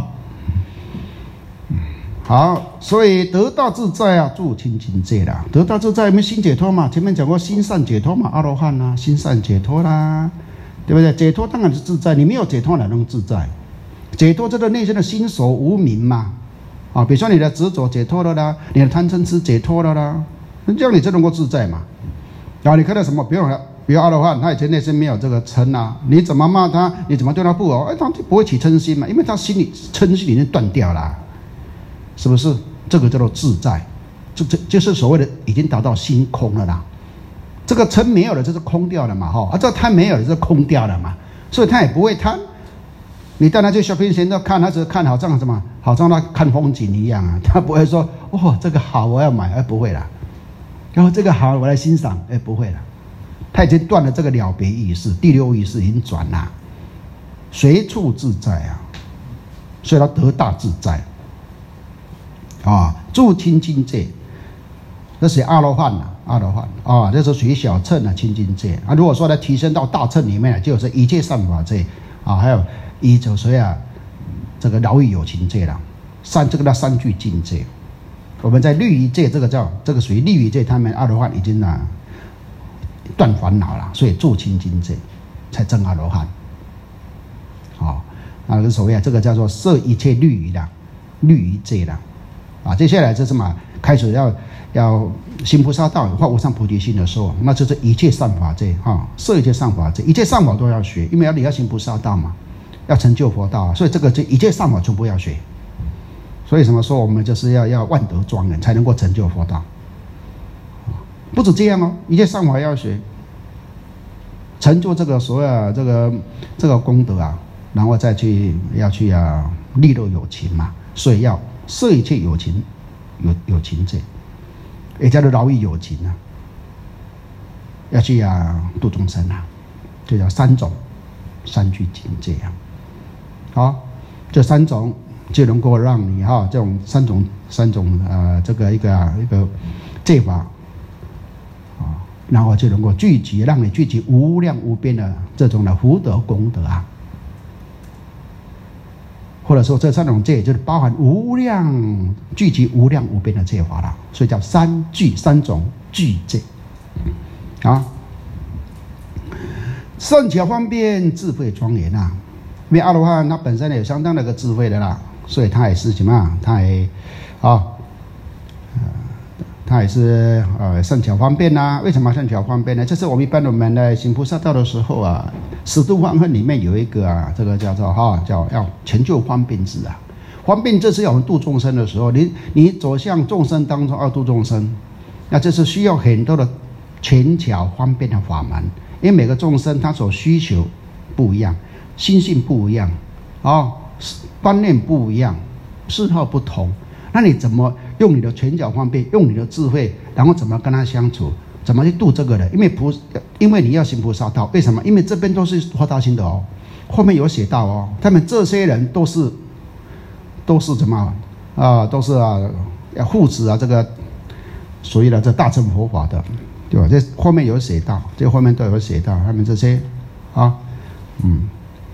好，所以得道自在啊，住清净界啦。得道自在，我们心解脱嘛。前面讲过心善解脱嘛，阿罗汉啦，心善解脱啦，对不对？解脱当然是自在，你没有解脱哪能自在？解脱这个内心的心所无明嘛，啊，比如说你的执着解脱了啦，你的贪嗔痴解脱了啦，那这样你就能够自在嘛。然后你看到什么，比如比如阿罗汉，他以前内心没有这个嗔啊，你怎么骂他，你怎么对他不好，哎，他就不会起嗔心嘛，因为他心里嗔心已经断掉了。是不是这个叫做自在？这这就是所谓的已经达到心空了啦。这个嗔没有了，就是空掉了嘛，哈啊，这贪没有了，就是空掉了嘛，所以他也不会贪， 你带他去 shopping center看，他只是看好像什么，好像他看风景一样啊，他不会说哦这个好我要买，哎不会啦。然后这个好我来欣赏，哎不会啦。他已经断了这个了别意识，第六意识已经转了，随处自在啊，所以他得大自在。啊，住清净界，这是阿罗汉呐，阿罗汉啊，这是属于小乘的清净界啊。如果说它提升到大乘里面，就是一切善法界啊，还有一就所以啊，这个饶益有情界了，三这个叫三具境界。我们在律仪界，这个叫这个属于律仪界，他们阿罗汉已经啊断烦恼了，所以住清净界才证阿罗汉。好，那个所谓啊，这个叫做摄一切律仪的律仪界了。啊，接下来这是什么？开始要要行菩萨道、发无上菩提心的时候，那就是一切善法界啊，摄一切善法界，一切善法都要学，因为你要行菩萨道嘛，要成就佛道啊，所以这个这一切善法全部要学。所以什么说我们就是要要万德庄严，才能够成就佛道。不止这样哦，一切善法要学，成就这个所谓的这个这个功德啊，然后再去要去啊利乐有情嘛，所以要摄一切有情有有情界，也叫做饶益有情啊，要去啊度众生啊，这叫三种三具境界啊。好，这三种就能够让你哈、啊、这种三种三种呃这个一个、啊、一个戒法啊，然后就能够聚集，让你聚集无量无边的这种的福德功德啊。或者说这三种戒就是包含无量聚集无量无边的戒法了，所以叫三聚三种聚戒啊。圣巧方便，智慧庄严啊！因为阿罗汉他本身有相当的一个智慧的啦，所以他也是什么？他也啊，呃，他也是呃圣巧方便呐、啊。为什么圣巧方便呢？这是我们一般我们在行菩萨道的时候啊。十度方分里面有一个啊，这个叫做哈，叫要成就方便智啊。方便智是要我们度众生的时候，你你走向众生当中要度众生，那这是需要很多的权巧方便的法门，因为每个众生他所需求不一样，心性不一样，哦，观念不一样，嗜好不同，那你怎么用你的权巧方便，用你的智慧，然后怎么跟他相处？怎么去度这个人？因为菩，因为你要行菩萨道，为什么？因为这边都是发大心的哦，后面有写到哦，他们这些人都是，都是什么啊？都是啊，要护持啊，这个所谓的这大乘佛法的，对吧？这后面有写到，这后面都有写到，他们这些啊，嗯，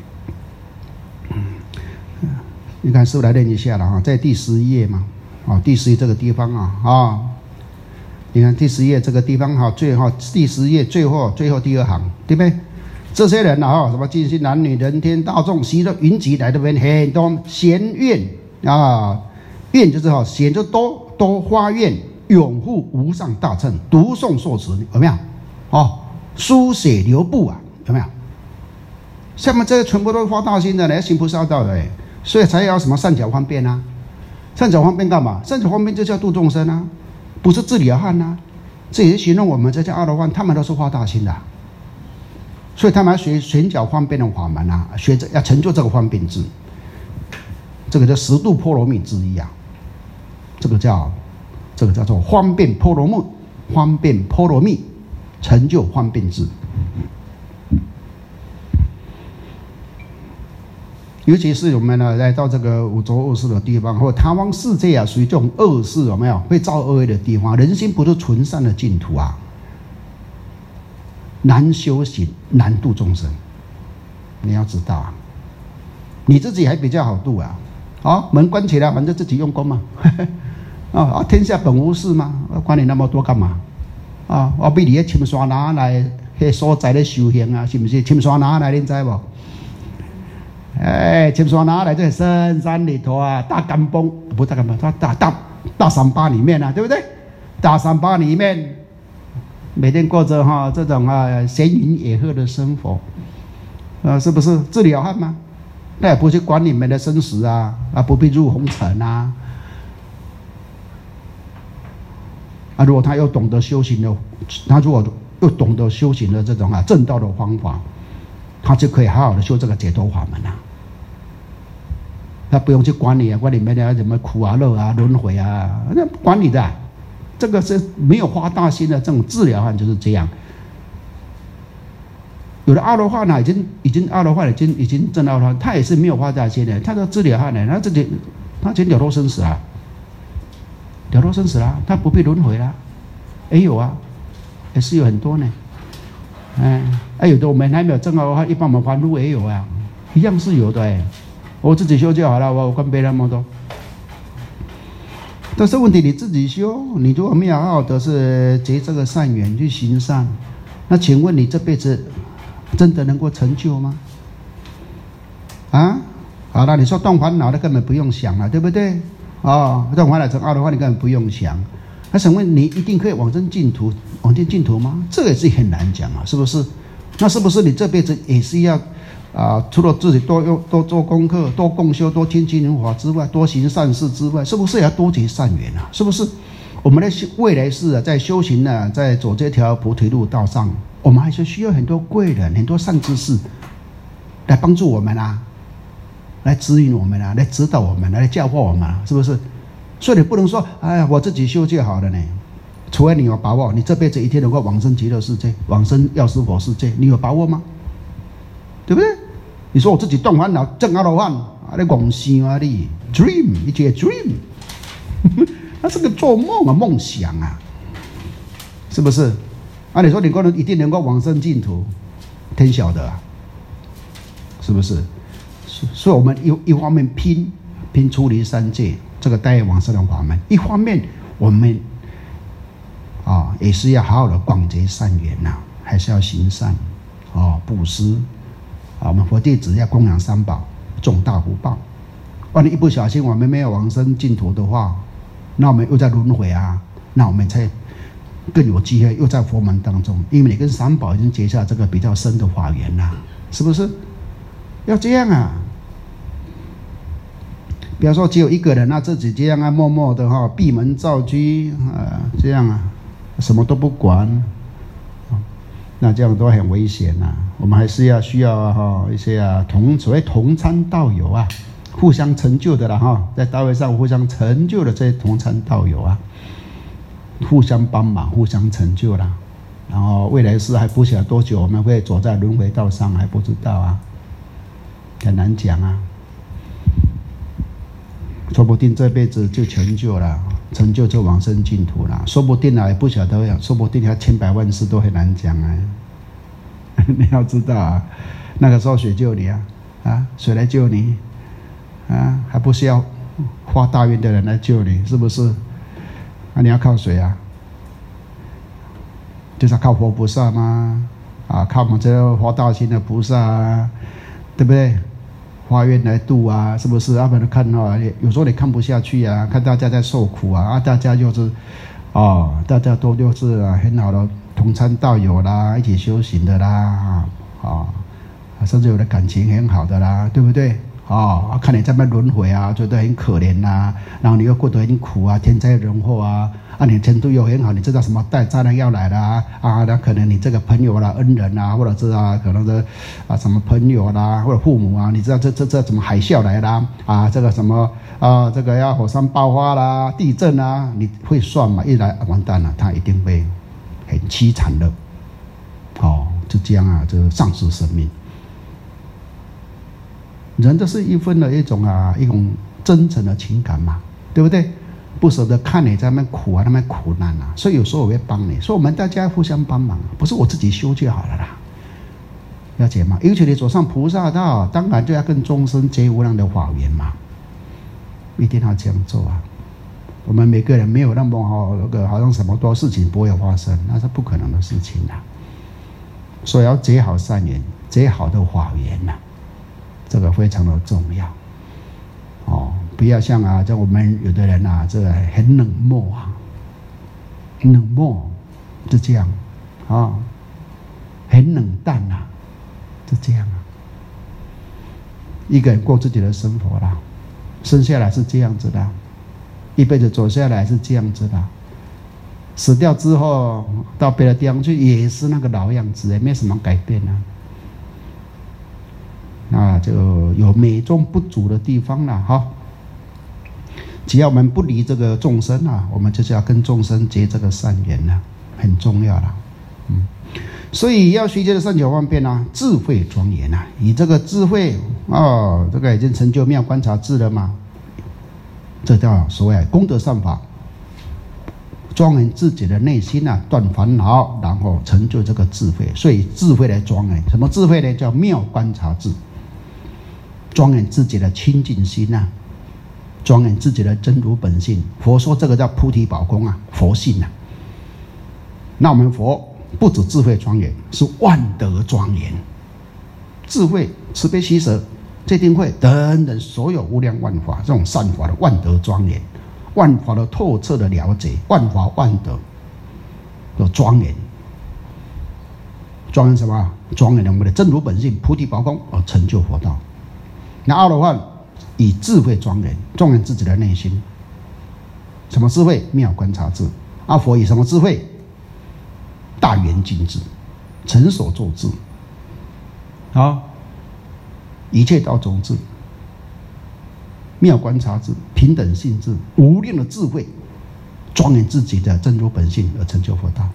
你看，师父来念一下了哈，在第十一页嘛，啊，第十一这个地方啊，啊。你看第十页这个地方哈，最后第十页最后最后第二行，对不对？这些人啊，什么尽心男女人天大众，悉都云集来这边，很多贤愿啊，愿就是哈，贤就多多发愿，拥护无上大乘，读诵受持，有没有？哦，书写留步啊，有没有？下面这些全部都是发大心的，来行菩萨道的，所以才要什么善巧方便啊？善巧方便干嘛？善巧方便就是要度众生啊。不是自理阿汉呐，这也是形容我们这些阿罗汉，他们都是发大心的，所以他们要学玄巧方便的法门啊，学着要成就这个方便智，这个叫十度波罗蜜之一啊，这个叫这个叫做方便波罗蜜，方便波罗蜜，成就方便智。尤其是我们呢，来到这个五浊恶世的地方，或他方世界啊，属于这种恶世，有没有会造恶业的地方？人心不是纯善的净土啊，难修行，难度众生。你要知道啊，你自己还比较好度啊，好，门关起来，反正自己用功嘛。啊，天下本无事嘛，管你那么多干嘛？啊，我比你迄深山哪来迄所在咧修行啊，是不是？深山哪来，恁知无？哎，深山哪来？在深山里头啊，大甘崩不大甘崩，大大大大三巴里面啊，对不对？大三巴里面，每天过着哈这种啊闲云野鹤的生活，啊，是不是自了汉吗？那也不去管你们的生死啊，啊，不必入红尘啊。啊，如果他又懂得修行的，他如果又懂得修行的这种啊正道的方法，他就可以好好的修这个解脱法门啊。 他不用去管你啊，管里面的什么苦啊、乐啊、轮回啊，那不管你的、啊。这个是没有发大心的这种治疗汉就是这样。有的阿罗汉呢，已经已经阿罗汉已经已经证阿罗汉，他也是没有发大心的，他的治疗汉呢，他自己他已经了脱生死啊，了脱生死啦，他不必轮回啦。也有啊，也是有很多呢。哎，哎，有的我们还没有证阿罗汉，一般我们凡夫也有啊，一样是有的哎。我自己修就好了，我管别人那么多。但是问题你自己修，你如果没有好好的是结这个善缘去行善，那请问你这辈子真的能够成就吗？啊，好了，你说断烦恼的根本不用想了，对不对？哦，断烦恼成阿罗汉你根本不用想。那请问你一定可以往生净土，往进净土吗？这个也是很难讲啊，是不是？那是不是你这辈子也是要？啊，除了自己多用多做功课、多共修、多听经闻法之外，多行善事之外，是不是也要多结善缘啊？是不是？我们的未来世啊，在修行呢、啊，在走这条菩提路道上，我们还是需要很多贵人、很多善知识来帮助我们啊，来指引我们啊，来指导我们，来教化我们、啊，是不是？所以你不能说，哎呀，我自己修就好了呢。除非你有把握，你这辈子一定能够往生极乐世界，往生药师佛世界，你有把握吗？对不对？你说我自己断烦恼证阿罗汉，啊，你讲想啊你 dream， 一节 dream， 那是个做梦啊，梦想啊，是不是？啊，你说你可能一定能够往生净土，天晓得啊，是不是？所以我们一一方面拼拼出离三界这个带往生的法门，一方面我们啊也是要好好的广结善缘呐、啊，还是要行善哦，布施。啊，我们佛弟子要供养三宝，重大福报。万一一不小心我们没有往生净土的话，那我们又在轮回啊，那我们才更有机会又在佛门当中，因为你跟三宝已经结下这个比较深的法缘啦，是不是？要这样啊！不要说只有一个人，那自己这样啊，默默的哈、哦，闭门造车啊，这样啊，什么都不管。那这样都很危险呐、啊，我们还是要需要哈、哦、一些啊同所谓同参道友啊，互相成就的啦哈、哦，在道位上互相成就的这些同参道友啊，互相帮忙，互相成就啦。然后未来世还不晓得多久我们会走在轮回道上，还不知道啊，很难讲啊。说不定这辈子就成就了，成就就往生净土了。说不定啊，也不晓得，说不定还千百万世都很难讲啊。你要知道啊，那个时候谁救你啊？啊，谁来救你？啊，还不是要发大愿的人来救你，是不是？啊，你要靠谁啊？就是要靠佛菩萨吗？啊，靠我们这个发大心的菩萨啊，对不对？发愿来度啊，是不是？要不然看啊，有时候你看不下去啊，看大家在受苦啊，啊，大家就是，哦，大家都就是啊，很好的同参道友啦，一起修行的啦，啊，甚至有的感情很好的啦，对不对？哦，看你在那轮回啊，觉得很可怜呐、啊，然后你又过得很苦啊，天灾人祸啊，啊，你程度又很好，你知道什么灾灾难要来了啊，啊，那可能你这个朋友啦、恩人啊，或者是啊，可能的啊什么朋友啦，或者父母啊，你知道这这这怎么海啸来啦，啊，这个什么啊，这个要火山爆发啦、地震啊，你会算嘛？一来、啊、完蛋了，他一定会很凄惨的，哦，就这样啊，就丧失生命。人都是一分的一种啊，一种真诚的情感嘛，对不对？不舍得看你在那边苦啊，那边苦难啊，所以有时候我会帮你，所以我们大家互相帮忙，不是我自己修就好了啦，了解吗？尤其你走上菩萨道，当然就要跟众生结无量的法缘嘛，一定要这样做啊。我们每个人没有那么好，那个好像什么多事情不会发生，那是不可能的事情啊。所以要结好善缘，结好的法缘呐、啊。这个非常的重要，哦，不要像啊，像我们有的人啊，这个很冷漠啊，冷漠，就这样，啊、哦，很冷淡啊，就这样啊，一个人过自己的生活啦，生下来是这样子的，一辈子走下来是这样子的，死掉之后到别的地方去也是那个老样子，也没什么改变啊。 那就有美中不足的地方了哈。只要我们不离这个众生啊，我们就是要跟众生结这个善缘了，很重要了。嗯，所以要学这个善巧方便啊，智慧庄严啊，以这个智慧哦，这个已经成就妙观察智了嘛。这叫所谓功德善法，庄严自己的内心啊，断烦恼，然后成就这个智慧。所以智慧来庄严，什么智慧呢？叫妙观察智，庄严自己的清净心啊。庄严自己的真如本性，佛说这个叫菩提宝功啊，佛性啊。那我们佛不止智慧庄严，是万德庄严，智慧、慈悲喜舍、戒定慧等等所有无量万法，这种善法的万德庄严，万法的透彻的了解，万法万德有庄严。庄严什么？庄严我们的真如本性，菩提宝功而成就佛道。那阿罗汉以智慧庄严，庄严自己的内心。什么智慧？妙观察智。阿佛以什么智慧？大圆镜智，成所作智。好，一切道种智，妙观察智，平等性智，无量的智慧，庄严自己的真如本性而成就佛道。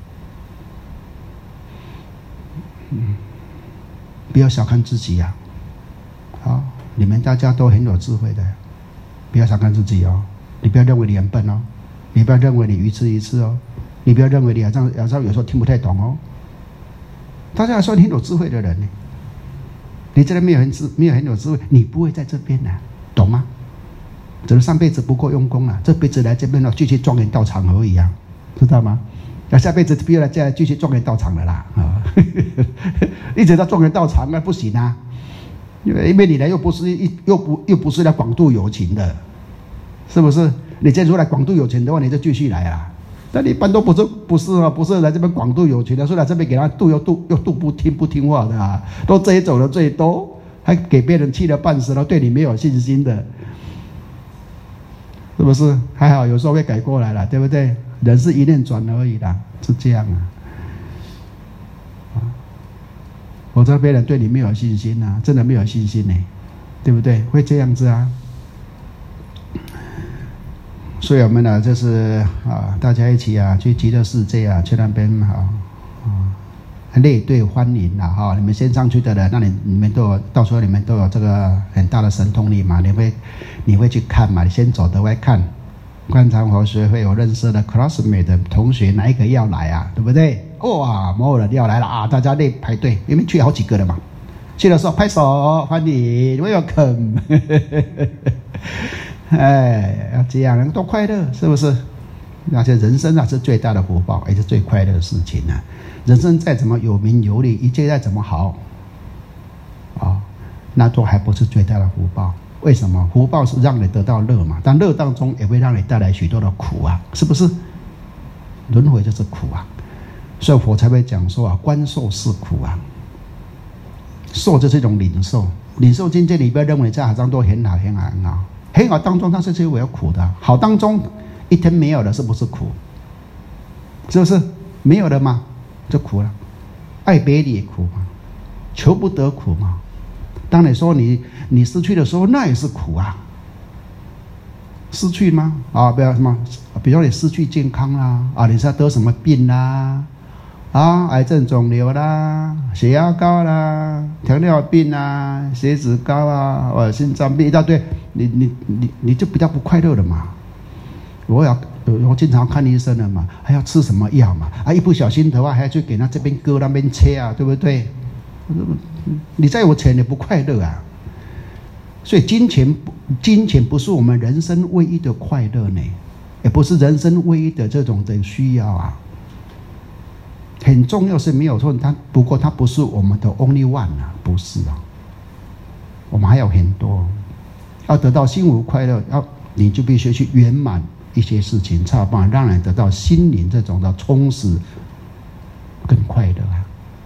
嗯，不要小看自己呀、啊！好。你们大家都很有智慧的，不要小看自己哦。你不要认为你很笨哦，你不要认为你愚痴愚痴哦，你不要认为你好像好像有时候听不太懂哦。大家还算很有智慧的人呢。你这边没有很智，没有很有智慧，你不会在这边呢、啊，懂吗？只是上辈子不够用功啊，这辈子来这边呢，继续庄严道场而已啊，知道吗？那下辈子不要来再继续庄严道场了啦啊！一直到庄严道场那不行啊。因为因为你来又不是一又不又不是来广度有情的，是不是？你再出来广度有情的话，你就继续来啊。但你一般都不是不是啊，不是来这边广度有情的，所以来这边给他度又度又度不听不听话的啊，都这一走的最多，还给别人气得半死了，对你没有信心的，是不是？还好有时候会改过来了，对不对？人是一念转而已啦，是这样啊。否则别人对你没有信心啊，真的没有信心呢，对不对？会这样子啊。所以我们呢，就是啊，大家一起啊，去极乐世界啊，去那边啊啊，列队欢迎啊哈！你们先上去的人，那你你们都有，到时候你们都有这个很大的神通力嘛，你会你会去看嘛？你先走的会看，观察佛学会有认识的 classmate 的同学，哪一个要来啊？对不对？哇，某某人要来了啊！大家得排队，因为去好几个了嘛。去的时候拍手欢迎 ，welcome， 哎，要这样多快乐，是不是？而且人生啊是最大的福报，也是最快乐的事情啊。人生再怎么有名有利，一切再怎么好，啊、哦，那都还不是最大的福报。为什么？福报是让你得到乐嘛，但乐当中也会让你带来许多的苦啊，是不是？轮回就是苦啊。所以佛才会讲说啊，观受是苦啊，受就是一种领受，领受境界，你不要认为在好像都很好很好很好，很好当中它是是会有苦的，好当中一天没有了，是不是苦？是不是没有了嘛，就苦了。爱别离也苦嘛，求不得苦嘛。当你说你你失去的时候，那也是苦啊。失去吗？啊，不要什么，比如说你失去健康啦，啊，你是要得什么病啦？啊，癌症肿瘤啦，血压高啦，糖尿病啊，血脂高啊，或者心脏病一大堆，你你你你就比较不快乐了嘛。我要我经常看医生了嘛，还要吃什么药嘛？啊，一不小心的话还要去给他这边割那边切啊，对不对？你再有钱也不快乐啊。所以金钱金钱不是我们人生唯一的快乐呢，也不是人生唯一的这种的需要啊。很重要是没有错，它不过它不是我们的 only one 啊，不是啊，我们还有很多要得到心无快乐，要你就必须去圆满一些事情，才有办法让人得到心灵这种的充实跟快乐啊。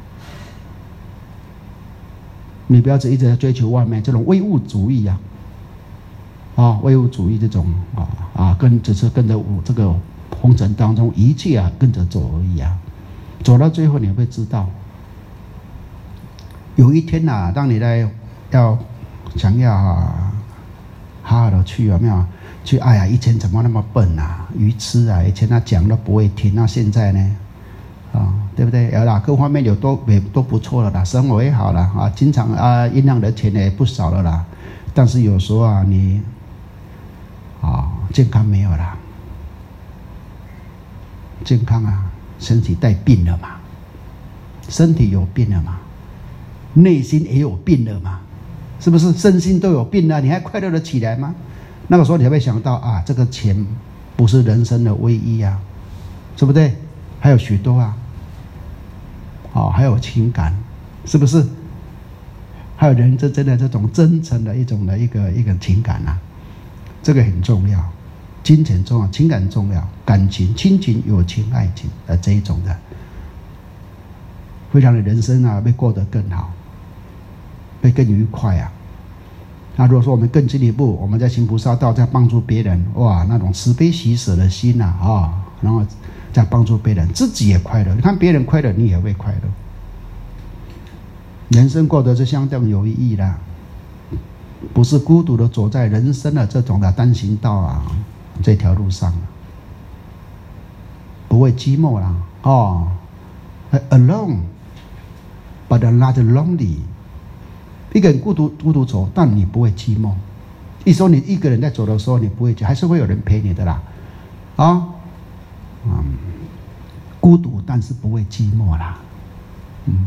你不要只一直在追求外面这种唯物主义啊，啊，唯物主义这种啊啊，跟只是跟着这个红尘当中一切啊跟着走而已啊。走到最后，你会知道，有一天呐、啊，当你在要想要好好的去有没有去？哎呀，以前怎么那么笨啊，愚痴啊！以前他讲都不会听，那现在呢？啊，对不对？有啦，各方面有都也都不错了啦，生活也好了啊，经常啊，银行的钱也不少了啦。但是有时候啊，你啊健康没有啦，健康啊，身体带病了嘛，身体有病了嘛，内心也有病了嘛，是不是？身心都有病了，你还快乐得起来吗？那个时候你还会想到啊，这个钱不是人生的唯一啊，对不对？还有许多啊，哦，还有情感，是不是？还有人真正的这种真诚的一种的一个一个情感啊，这个很重要。金钱重要，情感重要，感情、亲情、友情、爱情的这一种的，会让你人生啊会过得更好，会更愉快啊。那如果说我们更进一步，我们在行菩萨道，在帮助别人，哇，那种慈悲喜舍的心呐，啊、哦，然后再帮助别人，自己也快乐。你看别人快乐，你也会快乐。人生过得是相当有意义的，不是孤独的走在人生的这种的单行道啊，这条路上，不会寂寞啦，哦 ，alone but not lonely。一个人孤独孤独走，但你不会寂寞。一说你一个人在走的时候，你不会，还是会有人陪你的啦，啊，嗯，孤独但是不会寂寞啦，嗯。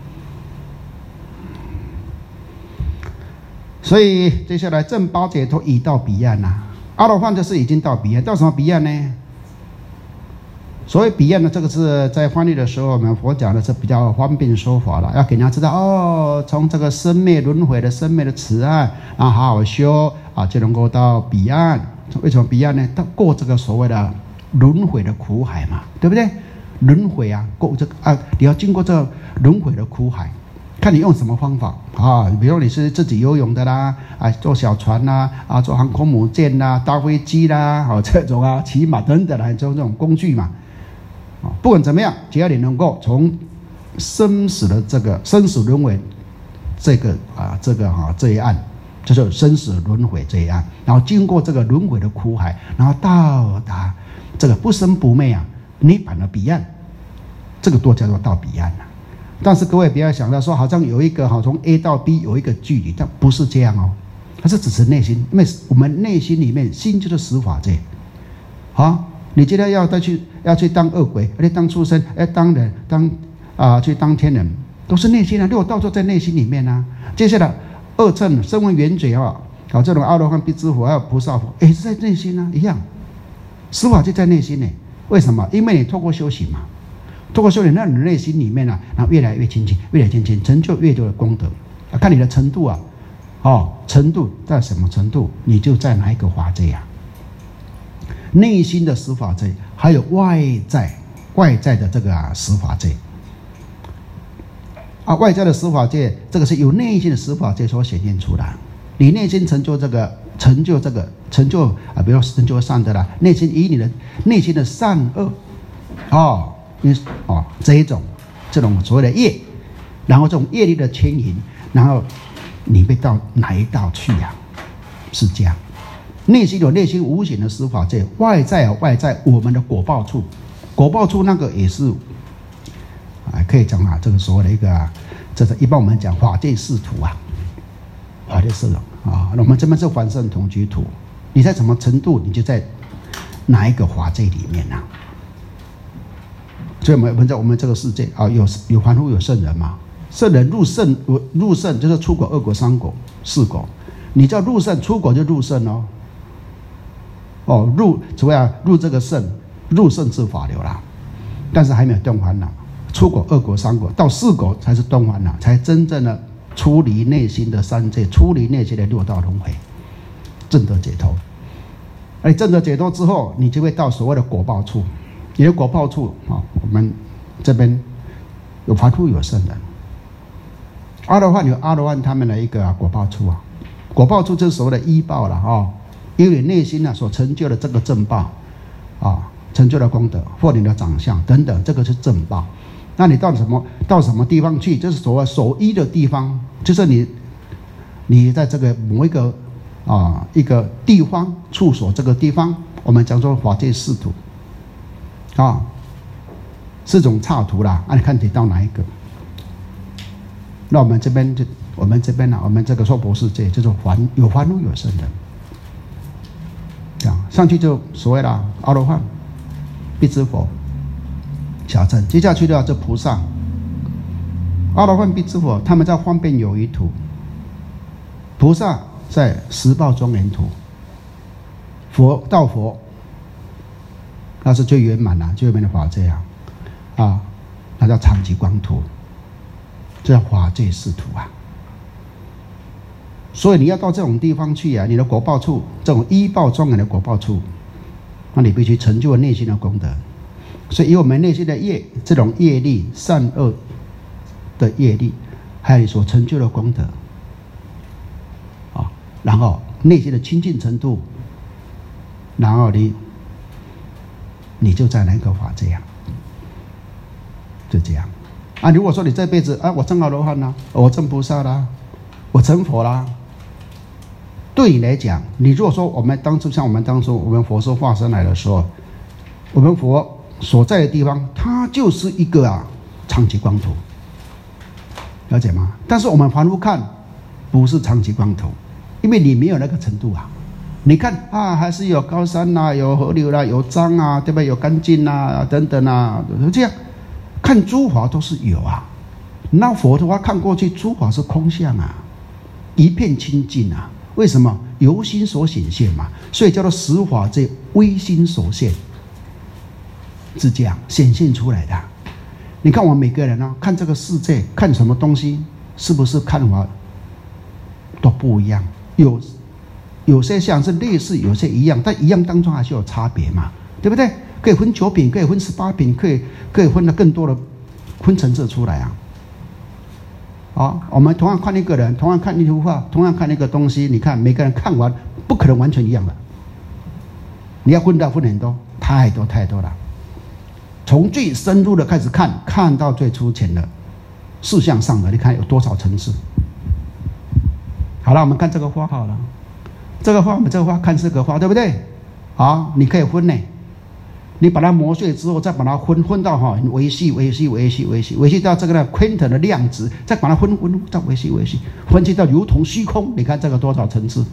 所以接下来正八解脱已到彼岸呐、啊，阿罗汉就是已经到彼岸，到什么彼岸呢？所谓彼岸呢，这个是在翻译的时候，我们佛讲的是比较方便说法了，要给人家知道哦，从这个生灭轮回的生灭的此岸，然后好好修啊，就能够到彼岸。为什么彼岸呢？到过这个所谓的轮回的苦海嘛，对不对？轮回啊，过这个啊，你要经过这轮回的苦海。看你用什么方法啊？比如你是自己游泳的啦，啊，坐小船啦，啊，坐航空母舰啦，搭飞机啦，哦，这种啊，骑马等等的，这种这种工具嘛，啊，不管怎么样，只要你能够从生死的这个生死轮回这个啊，这个哈、啊、这一岸，就是生死轮回这一岸，然后经过这个轮回的苦海，然后到达这个不生不灭啊，涅槃的彼岸，这个都叫做到彼岸了、啊。但是各位不要想到说好像有一个好从 A 到 B 有一个距离，但不是这样哦，它是只是内心，因为我们内心里面心就是十法界，好，你今天要再去要去当恶鬼，而且当畜生，要当人，当啊、呃、去当天人，都是内心啊，如果到处在内心里面啊。接下来二乘声闻缘觉啊，搞这种阿罗汉、辟支佛还有菩萨佛，也是在内心啊，一样，十法界在内心呢。为什么？因为你透过修行嘛。透过修炼，让你内心里面啊，然后越来越清净，越来越清净，成就越多的功德啊！看你的程度啊，哦，程度在什么程度，你就在哪一个法界啊？内心的十法界，还有外在外在的这个啊十法界啊，外在的十法界，这个是由内心的十法界所显现出来。你内心成就这个，成就这个，成就啊，比如成就善的啦，内心以你的内心的善恶，哦。你哦，这一种这种所谓的业，然后这种业力的牵引，然后你被到哪一道去呀、啊？是这样，内心有内心无形的十法界，外在有外在我们的果报处，果报处那个也是啊，可以讲啊，这个所谓的一个、啊，这是一般我们讲法界视图啊，法界视图啊，我们这边是凡圣同居图，你在什么程度，你就在哪一个法界里面啊？所以我们在我们这个世界啊，有有凡夫有圣人嘛，圣人入圣入圣就是出果、二果、三果、四果，你叫入圣出果就入圣哦，哦入除非啊入这个圣入圣至法流啦，但是还没有断烦恼，出果、二果、三果到四果才是断烦恼，才真正的出离内心的三界，出离内心的六道轮回，证得解脱。而证得解脱之后，你就会到所谓的果报处。你的果报处啊，我们这边有凡夫有圣人，阿罗汉有阿罗汉他们的一个果报处啊，果报处就是所谓的依报了啊，因为内心呢所成就的这个正报啊，成就的功德或你的长相等等，这个是正报。那你到什么到什么地方去，就是所谓守依的地方，就是你你在这个某一个啊一个地方处所，这个地方我们讲说法界四土啊，四种刹土啦，啊，你看你到哪一个？那我们这边就我们这边呢、啊，我们这个娑婆世界就是凡有凡夫有圣人，这样上去就所谓的阿罗汉、辟支佛、小乘，接下去的这菩萨、阿罗汉、辟支佛，他们在方便有余土，菩萨在十报庄严土，佛道佛那是最圆满的、最圆满的法界啊，啊，那叫长吉光土。这叫法界四土啊，所以你要到这种地方去啊，你的果报处，这种依报庄严的果报处，那你必须成就内心的功德。所以以我们内心的业，这种业力善恶的业力，还有你所成就的功德啊，然后内心的清净程度，然后你你就在那个法界啊，就这样。啊，如果说你这辈子啊，我证阿罗汉啦，我证菩萨啦，我成佛啦，对你来讲，你如果说我们当初像我们当初我们佛说化身来的时候，我们佛所在的地方，它就是一个啊长吉光土，了解吗？但是我们凡夫看不是长吉光土，因为你没有那个程度啊。你看啊，还是有高山啦、啊，有河流啦、啊，有脏啊，对吧？有干净啊，等等啊，这样。看诸法都是有啊，那佛的话看过去，诸法是空相啊，一片清净啊。为什么？由心所显现嘛，所以叫做十法界微心所现，是这样显现出来的。你看我们每个人啊，看这个世界，看什么东西，是不是看法都不一样？有有些像是类似，有些一样，但一样当中还是有差别嘛，对不对？可以分九品，可以分十八品，可以可以分了更多的分层次出来啊！啊，我们同样看一个人，同样看一幅画，同样看一个东西，你看每个人看完不可能完全一样的，你要分到分很多，太多太多了。从最深入的开始看，看到最粗浅的事项上的，你看有多少层次？好了，我们看这个画好了，这个画我们这个画看这个画，对不对？啊，你可以分呢。你把它磨碎之后，再把它分分到哈维系、维系、维系、维系、维系到这个呢 quantum 的量值，再把它分分再维系、维系，分析到如同虚空。你看这个多少层次？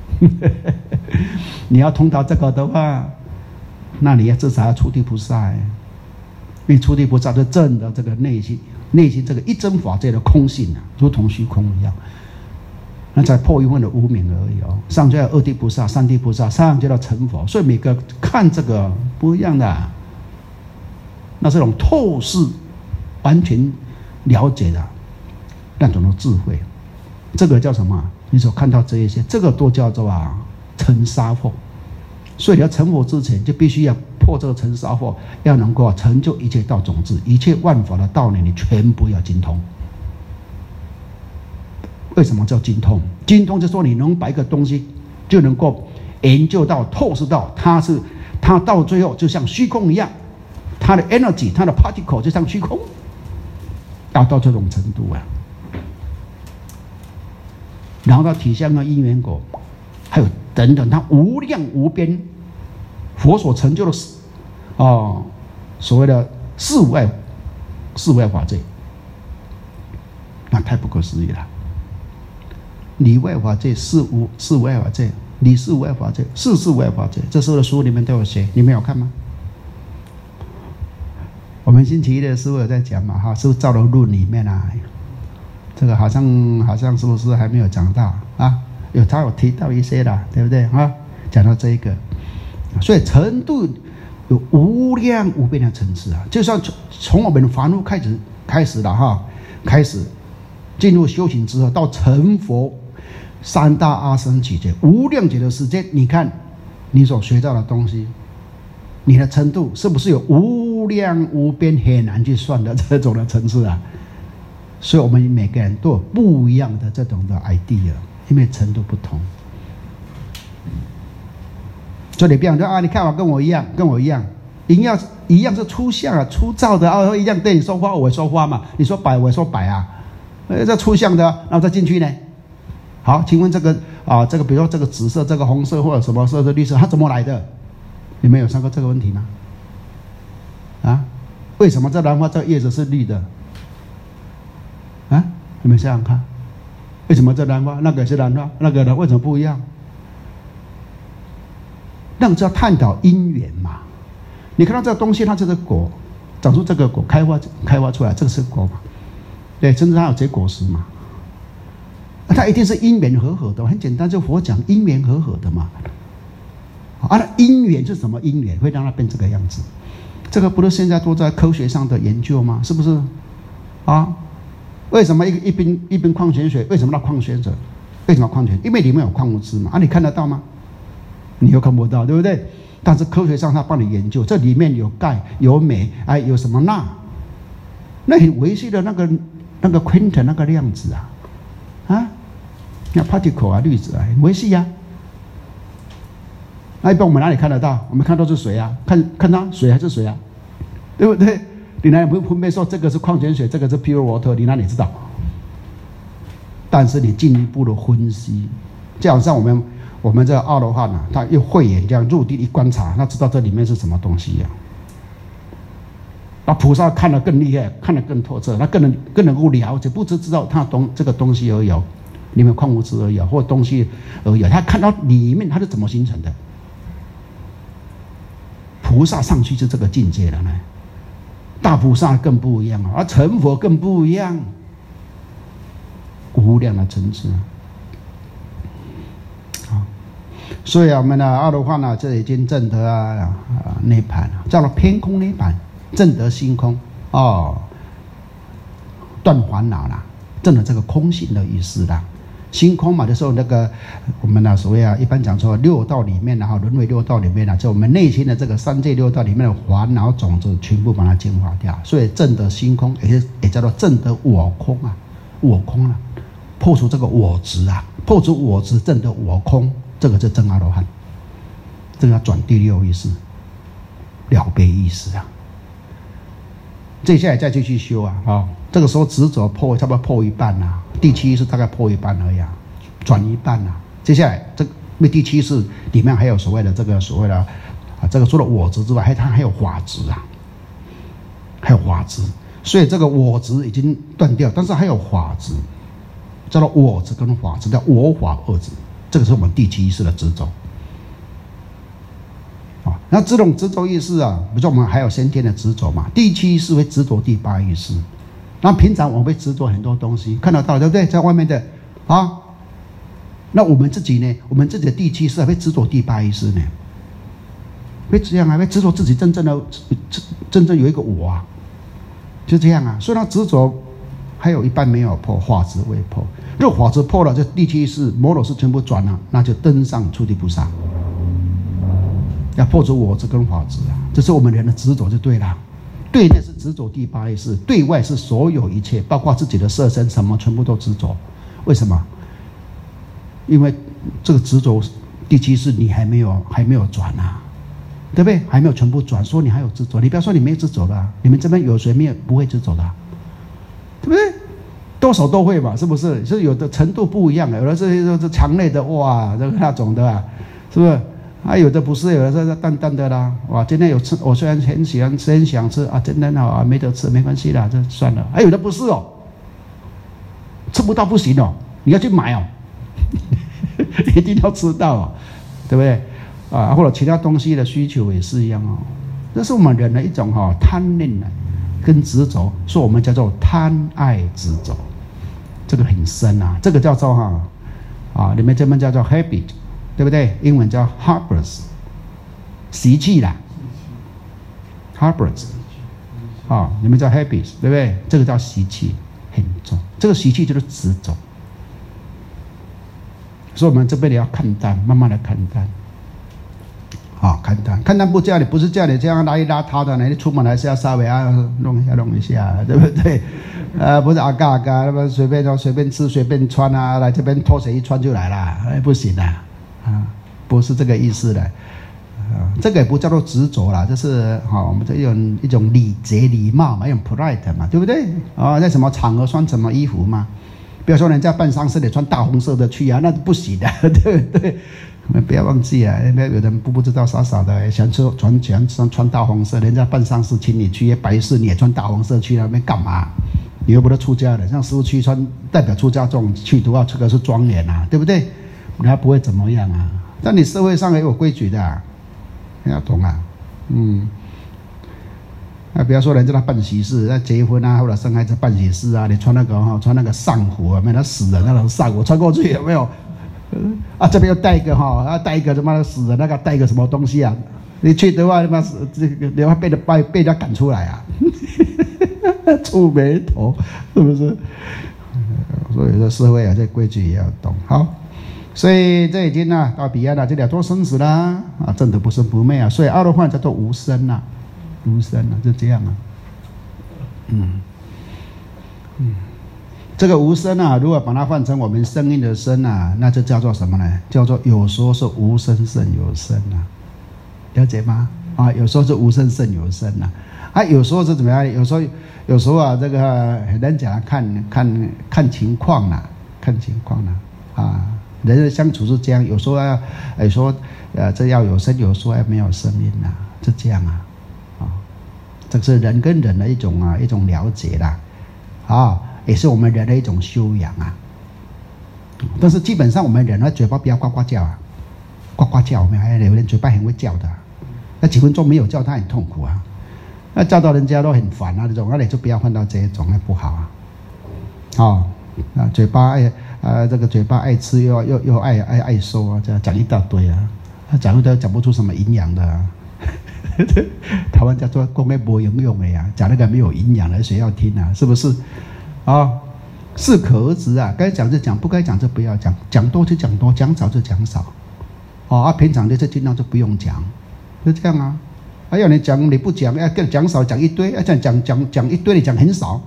你要通达这个的话，那你要至少要出地菩萨，因为出地菩萨是证的这个内心，内心这个一真法界的空性啊，如同虚空一样。那才破一份的无明而已哦。上就要二地菩萨、三地菩萨，上就要成佛。所以每个看这个不一样的、啊，那是种透视、完全了解的那种的智慧。这个叫什么？你所看到这一些，这个都叫做啊成杀惑。所以你要成佛之前，就必须要破这个成杀惑，要能够成就一切道种子，一切万法的道理，你全部要精通。为什么叫精通？精通就是说你能把一个东西就能够研究到、透视到，它是它到最后就像虚空一样，它的 energy、它的 particle 就像虚空，达到这种程度啊。然后它体相的因缘果，还有等等，它无量无边，佛所成就的哦，所谓的四无碍、四无碍法界，那太不可思议了。理外法界、四无四无碍法界、理四无碍法界、事四无碍法界，这时候的书里面都有写，你们有看吗？我们星期一的师父有在讲嘛，哈，是不是《照楼论》里面啊？这个好像好像是不是还没有讲到啊？有他有提到一些啦，对不对啊？讲到这一个，所以程度有无量无边的层次啊！就算从从我们凡夫开始开始了哈，开始进入修行之后，到成佛。三大阿僧祇劫无量劫的时间，你看你所学到的东西，你的程度是不是有无量无边很难去算的这种的层次啊？所以我们每个人都有不一样的这种的 idea， 因为程度不同。所以你不要说啊，你看法跟我一样，跟我一样，一样一样是粗相啊，粗糙的啊，一样对你说花，我说花嘛，你说摆，我说摆啊，呃，这粗相的，然后再进去呢？ 好，请问这个啊，这个比如说这个紫色、这个红色或者什么色、这绿色，它怎么来的？你们有想过这个问题吗？啊，为什么这兰花这叶子是绿的？啊，你们想想看，为什么这兰花那个也是兰花，那个呢为什么不一样？那个叫探讨因缘嘛。你看到这个东西，它就是果，长出这个果，开花开花出来，这个是果嘛？对，甚至它有结果实嘛。它一定是因缘和合的，很简单，就佛讲因缘和合的嘛。啊，那因缘是什么因缘会让它变这个样子？这个不是现在都在科学上的研究吗？是不是？啊，为什么一一瓶一瓶矿泉水为什么叫矿泉水？为什么矿泉水？因为里面有矿物质嘛。啊，你看得到吗？你又看不到，对不对？但是科学上它帮你研究，这里面有钙、有镁，哎，有什么钠？那很微细的那个那个 quantum 那个量子啊，啊，那 particle 啊，粒子啊，很微细呀、啊。那一般我们哪里看得到？我们看到是水啊，看看它水还是水啊，对不对？你哪里不分辨说这个是矿泉水，这个是 pure water？ 你哪里知道？但是你进一步的分析，就好像我们我们这个阿罗汉啊，他用慧眼这样入地一观察，他知道这里面是什么东西呀、啊。那菩萨看得更厉害，看得更透彻，他更能更能够了解，不只知道他东这个东西而有，里面矿物质而有，或东西而有，他看到里面它是怎么形成的。菩萨上去是这个境界了呢，大菩萨更不一样啊，而成佛更不一样，无量的层次啊。所以啊，我们的阿罗汉呢，这已经证得啊啊涅槃了，叫做偏空涅槃，证得性空哦，断烦恼啦，证得这个空性的意思啦。心空嘛的时候，那个我们呢所谓啊，一般讲说六道里面，然后轮回六道里面呢，就我们内心的这个三界六道里面的烦恼种子，全部把它净化掉。所以证得心空，也也叫做证得我空啊，我空啊，破除这个我执啊，破除我执，证得我空，这个是真阿罗汉。这个要转第六意识，了别意识啊。接下来再继续修啊，哦，这个时候执着破，差不多破一半啦、啊。第七意识大概破一半而已、啊，转一半啦、啊。接下来这个第七意识里面还有所谓的这个所谓的啊，这个除了我执之外，还它还有法执啊，还有法执。所以这个我执已经断掉，但是还有法执，叫做我执跟法执，叫我法二执。这个是我们第七意识的执着。啊，那这种执着意识啊，比如说我们还有先天的执着嘛，第七意识会执着第八意识。那平常我们会执着很多东西，看得到对不对？在外面的啊，那我们自己呢？我们自己的第七意识还会执着第八意识呢？会这样啊？会执着自己真正的真正有一个我啊？就这样啊。所以它执着还有一半没有破，法执未破。如果法执破了，这第七意识摩罗是全部转了，那就登上初地菩萨。要破除我执跟法执啊，这是我们人的执着就对了。对内是执着第八意识，对外是所有一切，包括自己的色身，什么全部都执着。为什么？因为这个执着第七意识你还没有还没有转啊，对不对？还没有全部转，说你还有执着，你不要说你没有执着了、啊，你们这边有谁没有不会执着的、啊，对不对？多少都会吧，是不是？是有的程度不一样的，有的是是强烈的哇，这个那种的、啊，是不是？啊，有的不是，有的是淡淡的啦。哇，今天有吃，我虽然很喜欢吃，很想吃啊，真的啊，没得吃，没关系啦，这算了。还、啊、有的不是哦，吃不到不行哦，你要去买哦，一定要吃到哦，对不对？啊，或者其他东西的需求也是一样哦。这是我们人的一种哈、哦、贪念呢，跟执着，所以我们叫做贪爱执着，这个很深啊，这个叫做哈啊，你们这边叫做 habit。对不对？英文叫 harbors， 习气啦 ，harbors， 啊、哦，你们叫 habits， 对不对？这个叫习气，很重。这个习气就是执着，所以我们这边也要看淡，慢慢的看淡。啊、哦，看淡，看淡不叫你，不是叫你这样邋里邋遢的，你出门还是要稍微啊弄一下弄一下，对不对？呃，不是阿嘎阿嘎，那么随便就随便吃随便穿啊，来这边拖鞋一穿就来了，哎，不行啊。啊，不是这个意思的，啊，这个也不叫做执着啦，这是哈、哦，我们这种一种礼节礼貌嘛，一种 polite 嘛，对不对？啊、哦，在什么场合穿什么衣服嘛， 不要说人家办丧事得穿大红色的去啊，那不行的，对不对？我们不要忘记啊，有人不不知道傻傻的，想穿穿穿穿大红色，人家办丧事请你去白事，你也穿大红色去那边干嘛？你又不是出家的，像师父去穿代表出家这种去的话，这个是庄严啊，对不对？人家不会怎么样啊。但你社会上也有规矩的、啊，你要懂啊，嗯。啊，不要说人家他办喜事，那结婚啊，或者生孩子办喜事啊，你穿那个哈，穿那个上服啊，没有死人那种上服穿过去有没有？啊，这边又带一个哈，啊带一个他妈的死人那个带一个什么东西啊？你去的话，他妈这个你会被人被被人家赶出来啊，触眉头是不是？所以说社会啊，这规矩也要懂好。所以这已经呢、啊、到彼岸了，这了脱生死啦啊，证得不生不灭啊，所以阿罗汉叫做无生啊，无生啊，就这样啊，嗯嗯。这个无声啊，如果把它换成我们声音的声啊，那就叫做什么呢？叫做有时候是无声胜有声啊，了解吗？啊，有时候是无声胜有声啊，啊，有时候是怎么样？有时候有时候啊，这个很难讲，看看看情况啦、啊，看情况啦、啊，啊，人的相处是这样，有时候要，有时候呃，这要有声，有时候要没有声音呐、啊，是这样啊，啊，这是人跟人的一种啊一种了解啦，啊。也是我们人的一种修养啊，但是基本上我们人的嘴巴不要呱呱叫啊，呱呱叫，我们还有人嘴巴很会叫的、啊，那几分钟没有叫他很痛苦啊，那叫到人家都很烦啊这种，那你就不要换到这一种，那不好啊，哦，啊嘴巴爱啊这个嘴巴爱吃又又又爱爱爱收啊，这样讲一大堆啊，讲一堆讲不出什么营养的、啊。台湾叫做公开没营养的呀、啊，讲那个没有营养的谁要听啊？是不是？啊，适可而止啊，该讲就讲，不该讲就不要讲，讲多就讲多，讲少就讲少，哦，啊，平常的就尽量就不用讲，就这样啊。还、啊、要你讲你不讲，要跟讲少讲一堆，要、啊、讲讲讲讲一堆，你讲很少，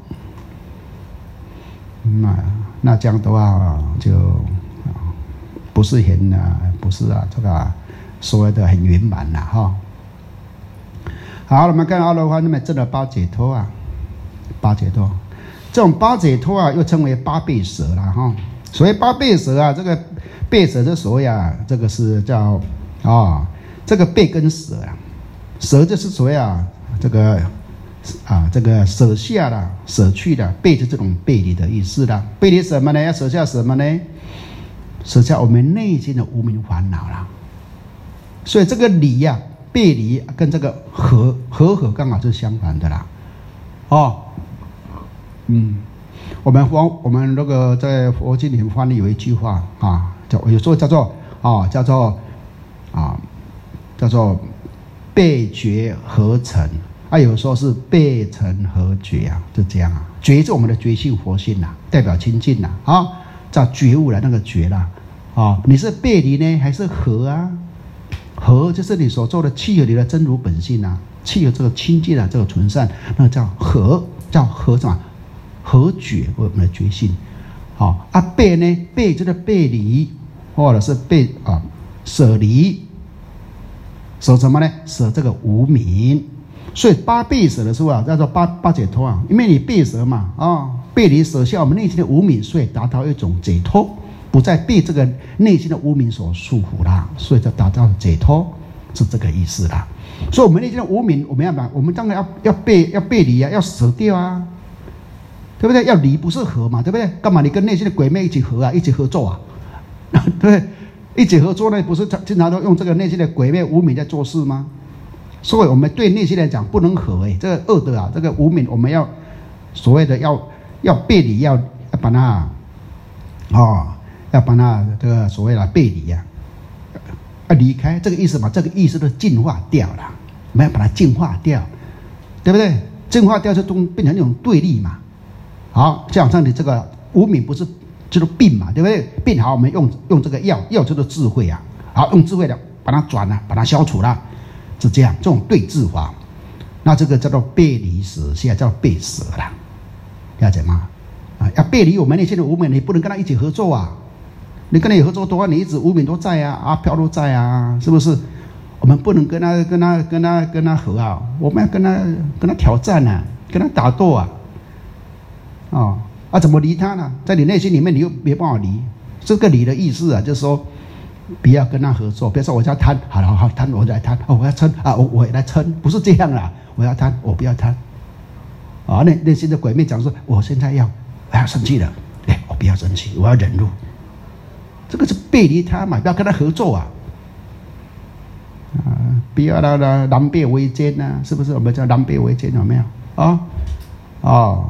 那、嗯、那这样的话就不是很啊，不是啊，这个、啊、所谓的很圆满了哈。好，我们看阿罗汉那么证了八解脱啊，八解脱。这种八解脱啊，又称为八倍舍啦哈。所谓八倍舍啊，这个倍舍这所谓啊，这个是叫啊、哦，这个倍跟舍啊，舍就是所谓啊，这个啊，这个舍下了、舍去的，背着这种背离的意思啦。背离什么呢？要舍下什么呢？舍下我们内心的无明烦恼啦。所以这个离呀、啊，背离跟这个和和合刚好是相反的啦。哦。嗯，我们佛我们那个在佛经里面翻译有一句话啊，叫有时候叫做啊叫做啊叫做背觉合成啊，有时候是背成合觉啊，就这样啊。觉是我们的觉性佛性呐、啊，代表清净呐啊，叫觉悟的那个觉啦啊。你是背离呢，还是合啊？合就是你所做的契合你的真如本性啊，契合这个清净啊，这个纯善，那个叫合，叫合什么？合觉我们的觉性，好、哦、啊背呢背就是背离，或者是背啊舍离，舍什么呢？舍这个无明。所以八倍舍的时候啊，叫做八八解脱啊，因为你背舍嘛啊、哦，背离舍下我们内心的无明，所以达到一种解脱，不再被这个内心的无明所束缚啦，所以就达到解脱，是这个意思啦。所以我们内心的无明，我们要把我们当然要要背要背离啊，要舍掉啊。对不对？要离不是合嘛，对不对？干嘛你跟内心的鬼魅一起合啊，一起合作啊？对不对？一起合作呢，不是经常都用这个内心的鬼魅无明在做事吗？所以我们对内心来讲不能合哎，这个恶的啊，这个无明我们要所谓的要要背离，要要把它哦，要把它这个所谓的背离呀、啊，要离开这个意思嘛，这个意思都净化掉了，我们要把它净化掉，对不对？净化掉就都变成那种对立嘛。好，就好像你这个无明不是就是病嘛，对不对？病好，我们用用这个药，药就是智慧啊。好，用智慧的把它转了，把它消除了，是这样，这种对治法。那这个叫做背离舍，现在叫背舍了，了解吗？啊，要背离我们内心的无明，你不能跟他一起合作啊。你跟他合作的话，你一直无明都在啊，阿飘都在啊，是不是？我们不能跟他跟他跟他跟他合啊，我们要跟他跟他挑战啊，跟他打斗啊。哦， 啊，怎么离他呢？在你内心里面，你又没办法离。这个离的意思啊，就是说，不要跟他合作。比如说，我要贪，好了，好好贪，我来贪。哦，我要嗔啊，我我来嗔，不是这样啦。我要贪，我不要贪。啊，内内心的鬼魅讲说，我现在要，我要生气了，哎，我不要生气，我要忍辱。这个是背离他嘛，不要跟他合作啊。啊，不要那那狼狈为奸呐、啊，是不是？我们叫狼狈为奸，有没有？啊，哦。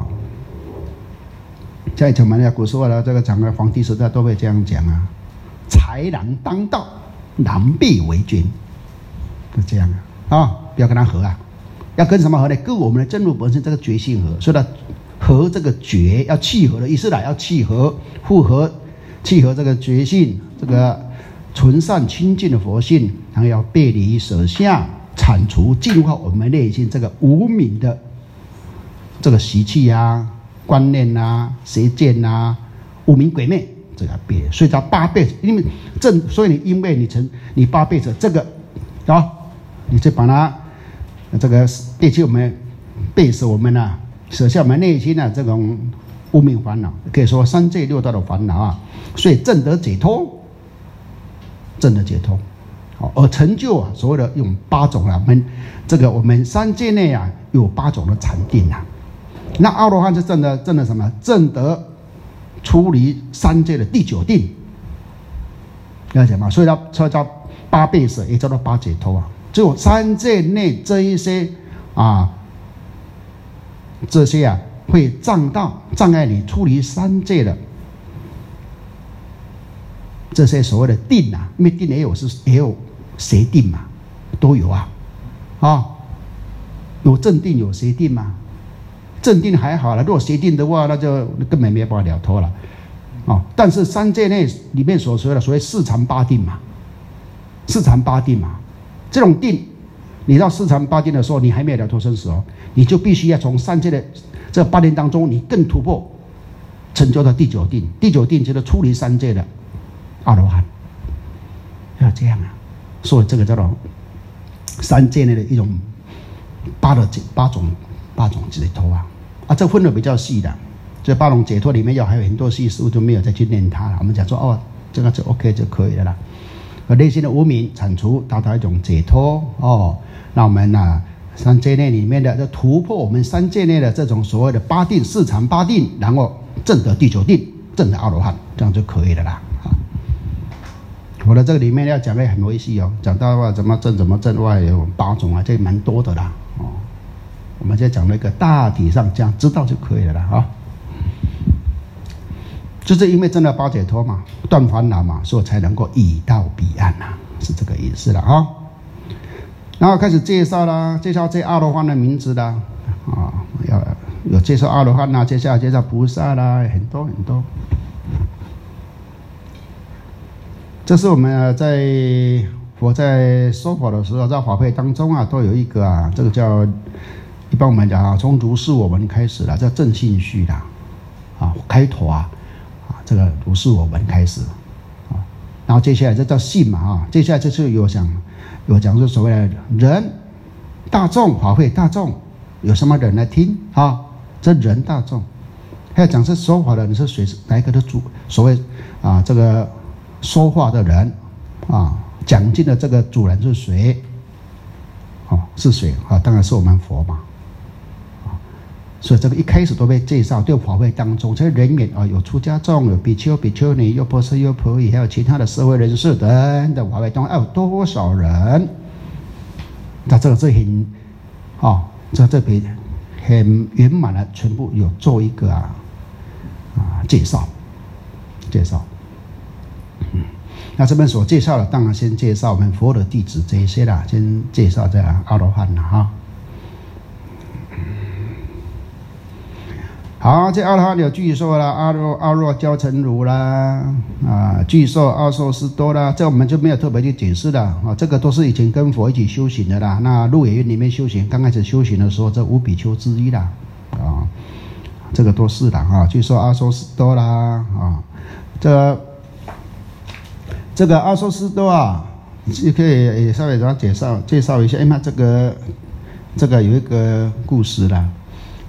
在我们的古时候的这个讲的皇帝时代都会这样讲啊，豺狼当道，狼狈为奸，就这样啊，啊，不要跟他合啊，要跟什么合呢？跟我们的真如本身这个觉性合，所以呢，合这个觉要契合的意思啦，要契合、复合、契合这个觉性，这个纯善清净的佛性，然后要背离舍下、铲除、净化我们内心这个无明的这个习气啊。观念啊、邪见啊、五明鬼魅，这个别，所以叫八辈子。因为正，所以你因为你成你八辈子这个啊，你就把它这个背弃我们背舍我们啊，舍下我们内心的这种无明烦恼，可以说三界六道的烦恼啊，所以证得解脱，证得解脱，好，而成就啊所谓的用八种啊，我们这个我们三界内啊有八种的禅定啊。那阿罗汉是证的证的什么？证得出离三界的第九定，了解吗？所以它它叫八倍舍，也叫做八解脱啊。只有三界内这一些啊，这些啊会障道障碍你出离三界的这些所谓的定啊，因为定也有是也有邪定嘛，都有啊，啊，有正定有邪定嘛。正定还好了，如果邪定的话，那就根本没办法了脱了，哦。但是三界内里面所说的所谓四禅八定嘛，四禅八定嘛，这种定，你到四禅八定的时候，你还没有了脱生死哦，你就必须要从三界的这八定当中，你更突破，成就到第九定。第九定就是出离三界的阿罗汉，要这样啊。所以这个叫做三界内的一种八的八种。八种解脱啊，啊，这分的比较细的，这八种解脱里面有还有很多细事，我就没有再去念它了。我们讲说哦，这个就 OK 就可以了啦。而内心的无明铲除，达到一种解脱哦。那我们呢、啊，三界内里面的这突破我们三界内的这种所谓的八定、四禅八定，然后证得第九定，证得阿罗汉，这样就可以了啦。啊，我的这个里面要讲的很微细哦，讲到话怎么证怎么证，外有八种啊，这蛮多的啦。哦。我们再讲那个大体上这样知道就可以了啦啊，就是因为真的八解脱嘛，断烦恼嘛，所以才能够以到彼岸呐、啊，是这个意思了啊。然后开始介绍啦，介绍这阿罗汉的名字啦，啊，要有介绍阿罗汉啦，接下来介绍菩萨啦，很多很多。这是我们在佛在说法的时候，在法会当中啊，都有一个啊，这个叫。一般我们讲啊，从如是我闻开始了，叫正信序啦，啊，开头啊，啊，这个如是我闻开始，啊，然后接下来这叫信嘛啊，接下来这是有讲有讲说所谓的人大众法会大众有什么人来听啊？这人大众，还要讲是说法的人是谁？哪一个的主？所谓啊，这个说话的人啊，讲经的这个主人是谁？哦，是谁啊？当然是我们佛嘛。所以这个一开始都被介绍，对法会当中，这人员啊，有出家众，有比丘、比丘尼，有婆舍、有婆夷，还有其他的社会人士等的法会当中，有多少人？那这个是很，哦，这这边很圆满的，全部有做一个啊啊介绍，介绍。嗯，那这边所介绍的，当然先介绍我们佛的弟子这一些啦，先介绍这阿罗汉啦哈。好，这阿罗汉有具寿啦，阿若阿若教成如啦，啊，具寿阿寿斯多啦，这我们就没有特别去解释了啊，这个都是以前跟佛一起修行的啦。那鹿野苑里面修行，刚开始修行的时候，这五比丘之一啦，啊，这个都是的啊，具寿阿寿斯多啦，啊，这个、这个阿寿斯多啊，也可以也稍微给他介绍介绍一下，因为这个这个有一个故事啦。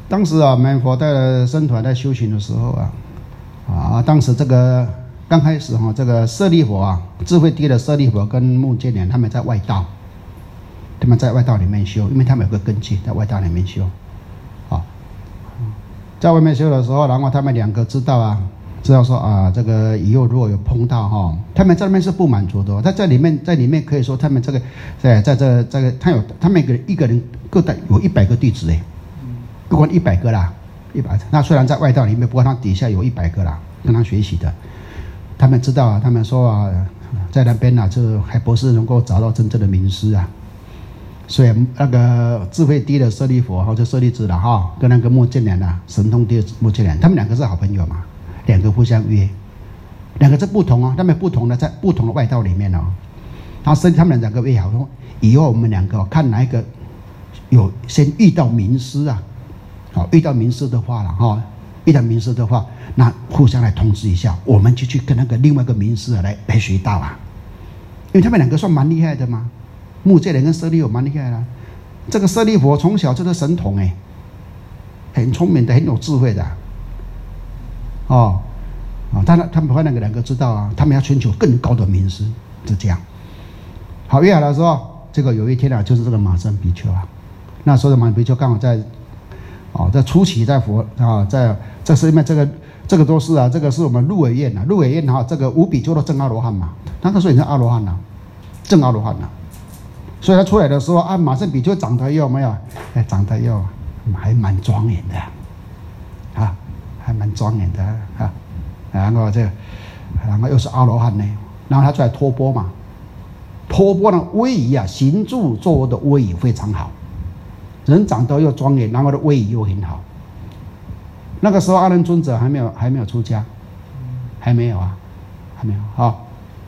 当时啊，我们佛带的僧团在修行的时候啊，啊，当时这个刚开始哈、啊，这个舍利佛啊，智慧低的舍利佛跟目犍连他们在外道，他们在外道里面修，因为他们有个根基，在外道里面修，啊，在外面修的时候，然后他们两个知道啊，知道说啊，这个以后如果有碰到哈、哦，他们在那边是不满足的、哦，在这里面，在里面可以说他们这个在在这这个他有他们一个一个人各带有一百个弟子哎。不管一百个啦，一百。那虽然在外道里面，不过他底下有一百个啦，跟他学习的。他们知道啊，他们说啊，在那边啊，这还不是能够找到真正的名师啊。所以那个智慧低的舍利佛或者舍利子了哈，跟那个目犍连啊，神通低的目犍连，他们两个是好朋友嘛，两个互相约，两个是不同哦，他们不同的在不同的外道里面哦。然后所以他们两个约好说，以后我们两个、哦、看哪一个有先遇到名师啊。好，遇到名师的话了哈，遇到名师的话，那互相来通知一下，我们就去跟那个另外一个名师来来学道啊，因为他们两个算蛮厉害的嘛，目犍连跟舍利佛蛮厉害的，这个舍利佛从小就是神童哎，很聪明的，很有智慧的，哦，啊，当然他们那个两个知道啊，他们要寻求更高的名师，就这样。好，约好的时候，这个有一天啊，就是这个马胜比丘啊，那时候的马胜比丘刚好在。哦，在初期在佛啊，在这是因为这个这个都是啊，这个是我们鹿尾苑啊，鹿尾苑哈，这个五比丘都证阿罗汉嘛，那个时候已经阿罗汉了，证阿罗汉了，所以他出来的时候啊，马胜比丘长得又没有，哎，长得又还蛮庄严的，啊，还蛮庄严的啊，然后这个，然后又是阿罗汉呢，然后他出来托钵嘛，托钵的威仪啊，行住坐卧的威仪非常好。人长得又庄严，然后的威仪又很好。那个时候阿难尊者还没有还没有出家，还没有啊，还没有啊。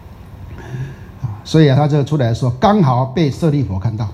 所以啊，他这个出来的时候，刚好被舍利佛看到。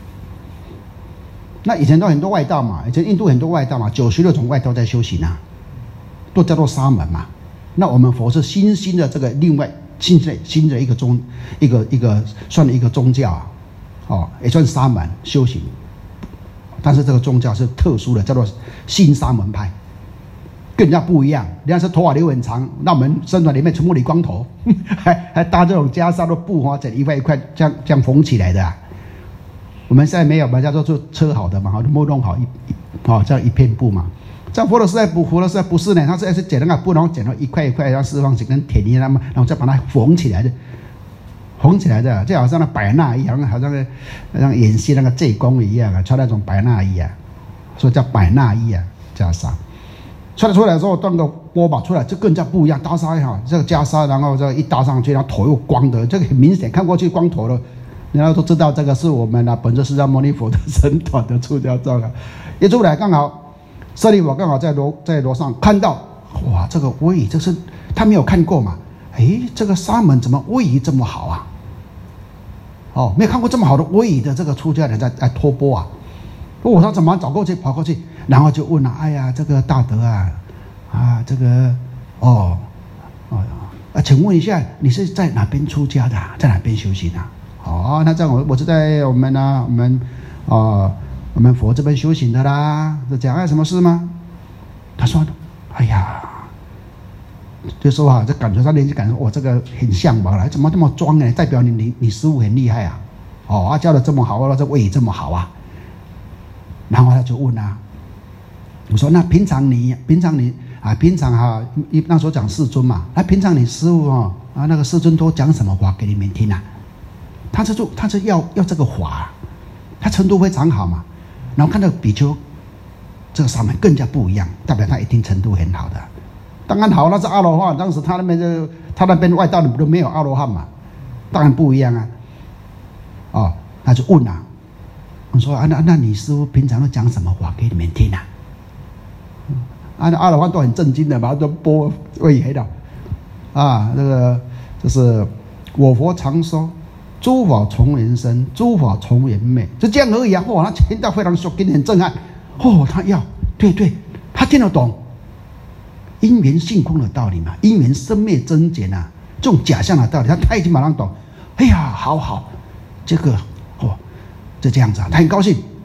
那以前都很多外道嘛，以前印度很多外道嘛，九十六种外道在修行啊，都叫做沙门嘛。那我们佛是新兴的这个另外新的新的一个宗一个一个算一个宗教啊，哦，也算沙门修行。但是这个宗教是特殊的，叫做新沙门派，跟人家不一样。人家是头发留很长，那我们僧团里面全部理光头，还还搭这种袈裟的布哈，整一块一块这样这样缝起来的、啊。我们现在没有，我们叫做车好的嘛，哈，摸弄好一哦这样一片布嘛。在佛的时代不，佛的时代不是呢，他是是剪那个布，然后剪到一块一块，然后四方形跟铁泥那么，然后再把它缝起来的。缝起来的，就好像那百衲一样，好像那像演戏那个济公一样啊，穿那种百衲衣啊，所以叫百衲衣啊，袈裟。穿得出来的时候，断个波把出来就更加不一样，搭纱哈，这个袈裟，然后这一搭上去，然后头又光的，这个很明显，看过去光头了，然后都知道这个是我们啊本尊释迦牟尼佛的僧团的出家照了。一出来刚好，舍利弗刚好在楼在楼上看到，哇，这个威仪，这是他没有看过嘛，哎，这个沙门怎么威仪这么好啊？哦，没有看过这么好的威仪的这个出家人在在托钵啊！哦，他怎么走过去跑过去，然后就问了、啊：“哎呀，这个大德啊，啊，这个哦哦啊，请问一下，你是在哪边出家的、啊？在哪边修行啊？”哦，那这样我我是在我们呢、啊，我们啊、呃，我们佛这边修行的啦。这讲有什么事吗？他说：“哎呀。”就说啊，这感觉他年纪感觉我这个很向往了，怎么这么装呢？代表你你你师父很厉害啊！哦，啊教的这么好，这位也这么好啊。然后他就问啊，我说那平常你平常你啊平常哈、啊，那时候讲世尊嘛，那平常你师父哦啊那个世尊都讲什么话给你们听啊？他这就他是要要这个法、啊，他程度非常好嘛。然后看到比丘这个沙门更加不一样，代表他一定程度很好的。当然好，那是阿罗汉。当时他那边就他那边外道都没有阿罗汉嘛，当然不一样啊。哦，他就问啊，我说啊，那那你师父平常都讲什么话给你们听啊？啊，那阿罗汉都很震惊的嘛，都波位黑的啊，这个就是我佛常说，诸法从缘生，诸法从缘灭，就这样而已啊。哇，他听到非常受惊，很震撼。哦，他要对对，他听得懂。因缘性空的道理嘛，因缘生灭增减啊，这种假象的道理，他他已经马上懂。哎呀，好好，这个哦，就这样子啊，他很高兴。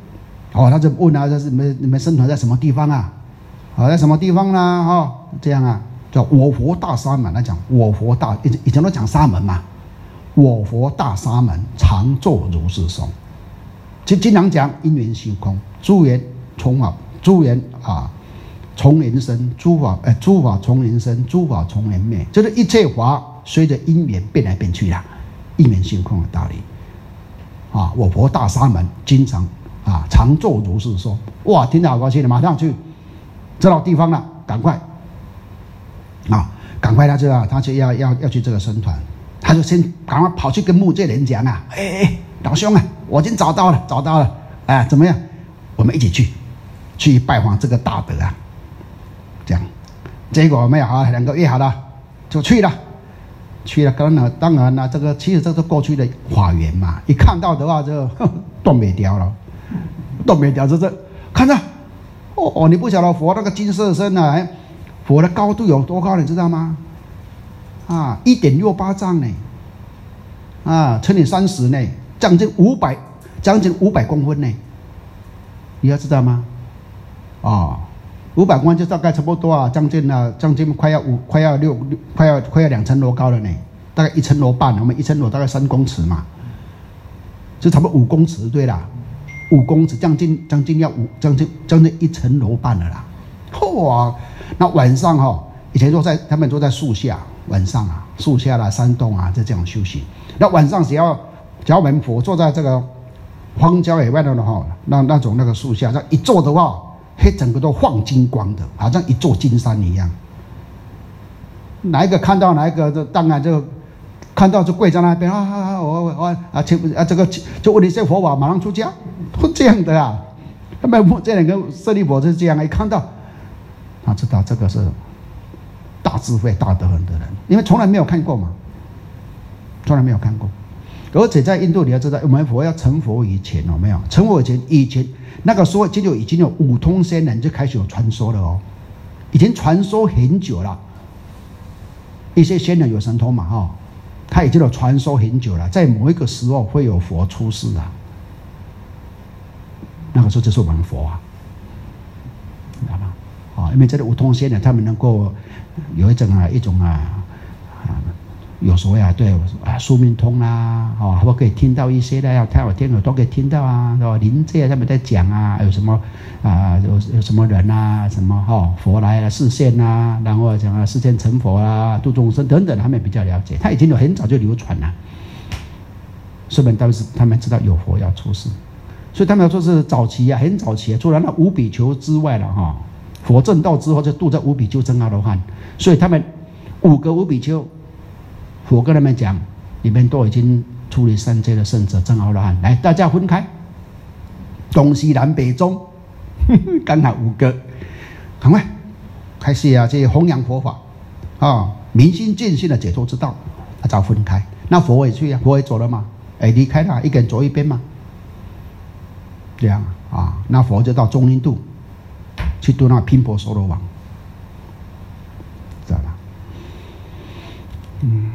哦，他就问啊，这是你们你们僧团在什么地方啊？啊、哦，在什么地方呢？哦，这样啊，叫我佛大沙门。他讲我佛大，以以前都讲沙门嘛。我佛大沙门常作如是颂，就经常讲因缘性空，诸缘从法，诸缘啊从缘生，诸法呃诸法从缘生，诸法从缘灭，就是一切法随着因缘变来变去啦，因缘性空的道理。啊，我佛大沙门经常啊常作如是说，哇，听得好高兴了，马上去知道地方了，赶快啊，赶快他就要他就要要要去这个僧团。他就先赶快跑去跟木戒人讲啊，哎哎，老兄啊，我已经找到了，找到了，哎，怎么样？我们一起去，去拜访这个大德啊。这样，结果没有啊，两个约好了，就去了，去了。当然，当然了，这个其实这是过去的法缘嘛，一看到的话就断不掉了，断不掉，就是看到，哦，你不晓得佛那个金色身啊，佛的高度有多高，你知道吗？啊，一点六八丈呢，啊，乘以三十呢，将近五百，将近五百公分呢，你要知道吗？啊，五百公分就大概差不多啊，将近啊，将近快要五，快要六，快要快要两层楼高了呢，大概一层楼半，我们一层楼大概三公尺嘛，就差不多五公尺对啦，五公尺将近将近要五，将近将近一层楼半了啦，哇，那晚上哈、哦，以前都在他们都在树下。晚上啊，树下啦、山洞啊，就这样休息。那晚上只要只要我们佛坐在这个荒郊野外的哈，那那种那个树下，这一坐的话，嘿，整个都放金光的，好像一座金山一样。哪一个看到哪一个，就当然就看到就跪在那边啊啊！我我我啊，请啊这个就问你些佛法，马上出家，都这样的啊。他们这两个舍利弗是这样，一看到他知道这个是大智慧、大德行的人，因为从来没有看过嘛，从来没有看过。而且在印度你要知道，我们佛要成佛以前有没有？成佛以前，以前那个时候就已经有五通仙人就开始有传说了哦，已经传说很久了。一些仙人有神通嘛哈、哦，他已经有传说很久了，在某一个时候会有佛出世啊。那个时候就是我们佛啊，知道吗？啊，因为这个五通仙人他们能够有一种啊一种啊啊，有所谓啊对啊宿命通啦，哦，我可以听到一些的，他有天耳都可以听到啊，是吧？灵界他们在讲啊，有什么啊有有什么人啊，什么哈、哦、佛来了示现啊，然后讲啊示现成佛啊，度众生等等，他们比较了解，他已经有很早就流传了，说明当时他们知道有佛要出世，所以他们说是早期啊，很早期啊，除了那五比丘之外了哈、哦，佛证道之后就度这五比丘真阿罗汉，所以他们五个五比丘。佛跟他们讲，你们都已经出离三界的圣者真阿罗汉，来，大家分开，东西南北中，刚好五个，赶快开始啊，这弘扬佛法啊、哦，明心见性的解脱之道，他早分开。那佛也去啊，佛也走了嘛，哎，离开了，一个人走一边嘛，这样啊，那佛就到中印度去度那频婆娑罗王，知道吧？嗯。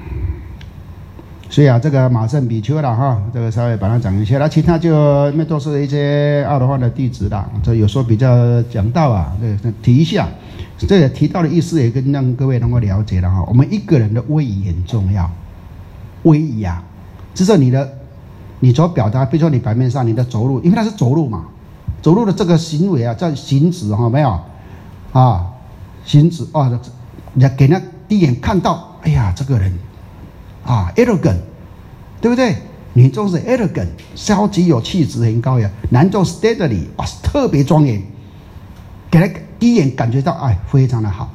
所以啊，这个马胜比丘啦哈，这个稍微把它讲一下，那其他就那都是一些阿罗汉的弟子啦。这有时候比较讲到啊，这提一下，这也提到的意思也跟让各位能够了解了哈。我们一个人的威仪很重要，威仪啊，就是你的你所表达，比如说你表面上你的走路，因为它是走路嘛，走路的这个行为啊，叫行止哈，没有啊，行止啊，你给那第一眼看到，哎呀，这个人。啊 ，elegant， 对不对？女中是 elegant， 消极有气质，很高雅；男中 steadily， 啊，特别庄严，给他第一眼感觉到，哎，非常的好。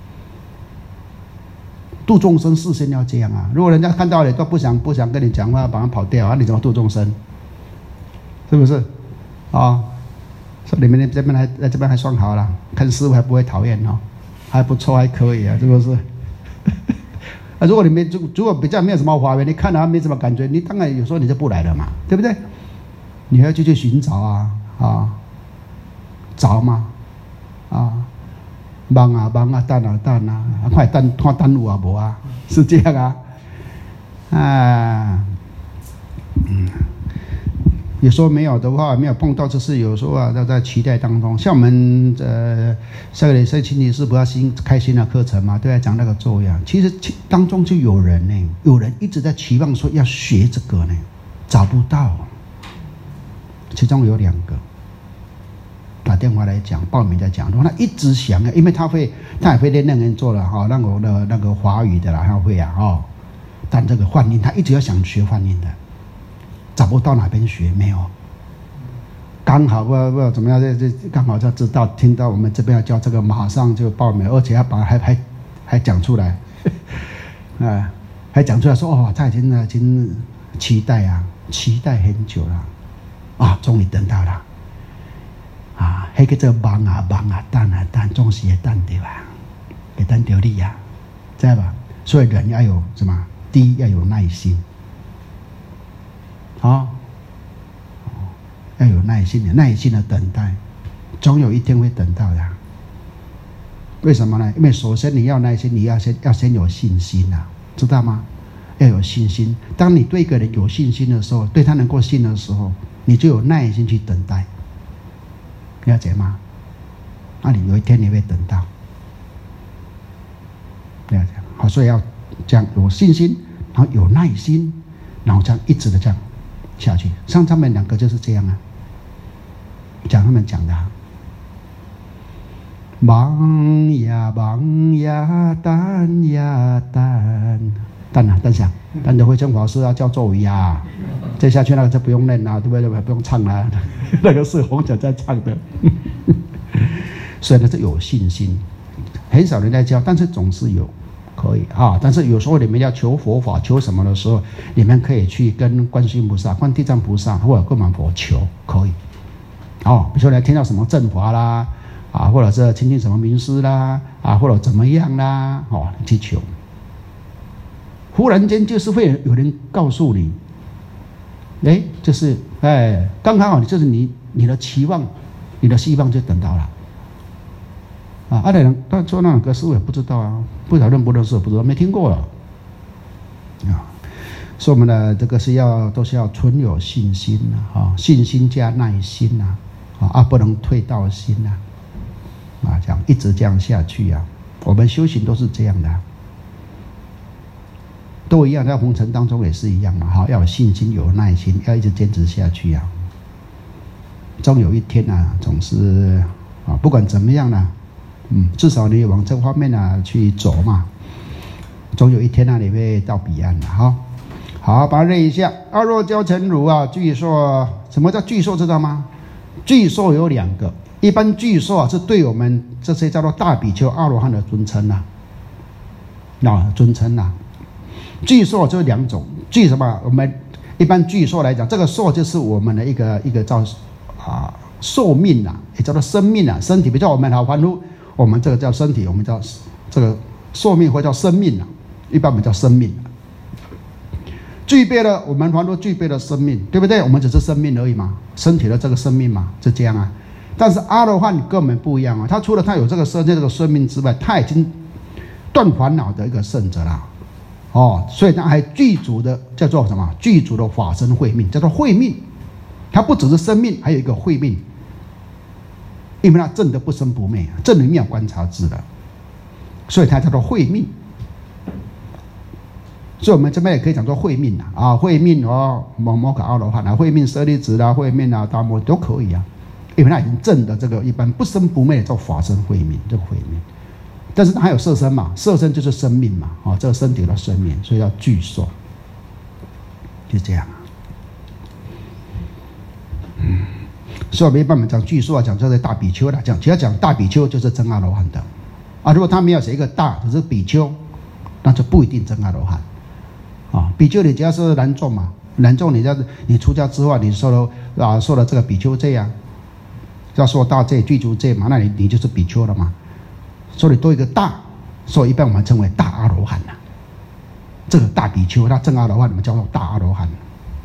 度众生事先要这样啊！如果人家看到你都不想不想跟你讲话，马上跑掉啊，你怎么度众生？是不是？啊，说你们这边还在这边还算好了，看师傅还不会讨厌哦，还不错，还可以啊，是不是？啊，如果你没如果比较没有什么法缘，你看他没什么感觉，你当然有时候你就不来了嘛，对不对？你还要去去寻找啊啊，找嘛啊，忙啊忙啊，等啊等啊，快等看等有啊无啊，是这样啊啊，嗯， 有时候没有的话，没有碰到，就是有时候啊，在在期待当中。像我们呃，下个礼拜星期四不要新开新的课程嘛，对吧？讲那个咒语，其实当中就有人呢，有人一直在期望说要学这个呢，找不到。其中有两个打电话来讲，报名在讲，他一直想啊，因为他会，他也会练那个人做了哈，那个那那个华语的啦，他会啊哦，但这个梵音，他一直要想学梵音的。找不到哪边学没有，刚好不不怎么样，这这刚好就知道听到我们这边要教这个，马上就报名，而且要把还还还讲出来，啊，还讲出来说哦，他已经已经期待啊，期待很久了，啊，终于等到了，啊，那个这忙啊忙啊等啊等，总是会等对吧？会等到你呀，知道吧？所以人要有什么？第一要有耐心。啊、哦，要有耐心的，耐心的等待，总有一天会等到的。为什么呢？因为首先你要耐心，你要先要先有信心啊，知道吗？要有信心。当你对一个人有信心的时候，对他能够信的时候，你就有耐心去等待，了解吗？那你有一天你会等到，了解。好，所以要这样有信心，然后有耐心，然后这样一直的这样下去。像他们两个就是这样啊，讲他们讲的、啊，忙呀忙呀等呀等，等啊等下，等着慧正法师要叫咒语啊，接下去那个就不用念了，对不对？不用唱了，那个是红姐在唱的。所以呢，是有信心，很少人在教，但是总是有。可以啊，但是有时候你们要求佛法、求什么的时候，你们可以去跟观世音菩萨、观地藏菩萨或者跟满佛求，可以。哦，比如说来听到什么正法啦，啊，或者是听听什么名师啦，啊，或者怎么样啦，哦，去求。忽然间就是会有人告诉你，哎，就是哎，刚好就是你你的期望、你的希望就等到了。啊，阿人他说那两个师傅也不知道啊，不晓得认不认识，不知道，没听过了。啊，所以我们的这个是要都是要存有信心呐、啊，啊，信心加耐心呐、啊，啊，不能退道心呐、啊，啊，这样一直这样下去啊，我们修行都是这样的、啊，都一样，在红尘当中也是一样嘛，哈，要有信心，有耐心，要一直坚持下去啊，终有一天啊，总是啊，不管怎么样呢。嗯，至少你往这方面啊去走嘛，总有一天啊你会到彼岸的哈。好，把它认一下。阿若教成儒啊，据说什么叫据说知道吗？据说有两个，一般据说啊是对我们这些叫做大比丘、阿罗汉的尊称呐、啊，啊尊称呐、啊。据说就两种，据什么？我们一般据说来讲，这个说就是我们的一个一个叫啊寿命啊，也叫做生命啊，身体，比如我们好凡夫。我们这个叫身体，我们叫这个寿命或叫生命啊，一般我们叫生命、啊。具备了我们凡夫具备了生命，对不对？我们只是生命而已嘛，身体的这个生命嘛，就这样啊。但是阿罗汉根本不一样啊，他除了他有这个身体这个生命之外，他已经断烦恼的一个圣者啦。哦，所以他还具足的叫做什么？具足的法身慧命，叫做慧命。他不只是生命，还有一个慧命。因为他证得不生不灭，证得妙观察智的，所以他叫做慧命。所以我们这边也可以讲做慧命啊，慧命哦，某某个阿罗汉啊，慧命舍利子啦，慧命啊，大摩都可以啊，因为他已经证得这个一般不生不灭的叫法身慧命，这个慧命。但是他还有色身嘛，色身就是生命嘛，啊、哦，这个身体的生命，所以叫具说，就这样啊，嗯。所以我们一般我们讲据说啊，讲这个大比丘啦，讲只要讲大比丘就是真阿罗汉的，啊，如果他没有写一个大，只是比丘，那就不一定真阿罗汉，啊，比丘你只要是男众嘛，男众你要你出家之后，你受了啊受了这个比丘戒啊，要说大戒具足戒嘛，那你你就是比丘了嘛，所以你多一个大，所以一般我们称为大阿罗汉呐、啊，这个大比丘，那真阿罗汉我们叫做大阿罗汉。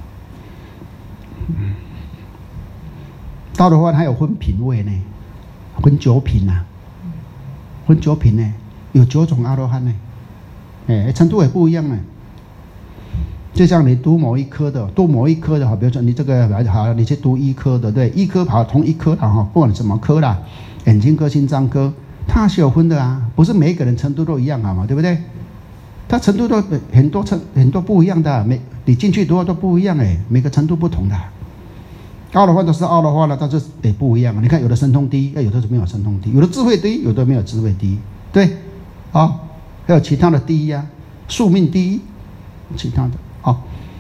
嗯。大阿罗汉还有分品位呢，分九品呐、啊，分九品呢，有九种阿罗汉呢，哎，程度也不一样呢。 就像你读某一科的，读某一科的，好，比如说你这个好，你去读医科的，对，医科好，同一科的哈，不管什么科啦，眼睛科、心脏科，它是有分的啊，不是每一个人程度都一样啊嘛，对不对？它程度都很多程很多不一样的、啊，每你进去读都不一样哎，每个程度不同的、啊。奥的话都是奥的话了，但是也不一样啊。你看有的神通第一，有的是没有神通第一，有的智慧第一，有的没有智慧第一，对，啊、哦，还有其他的第一啊，宿命第一，其他的。好，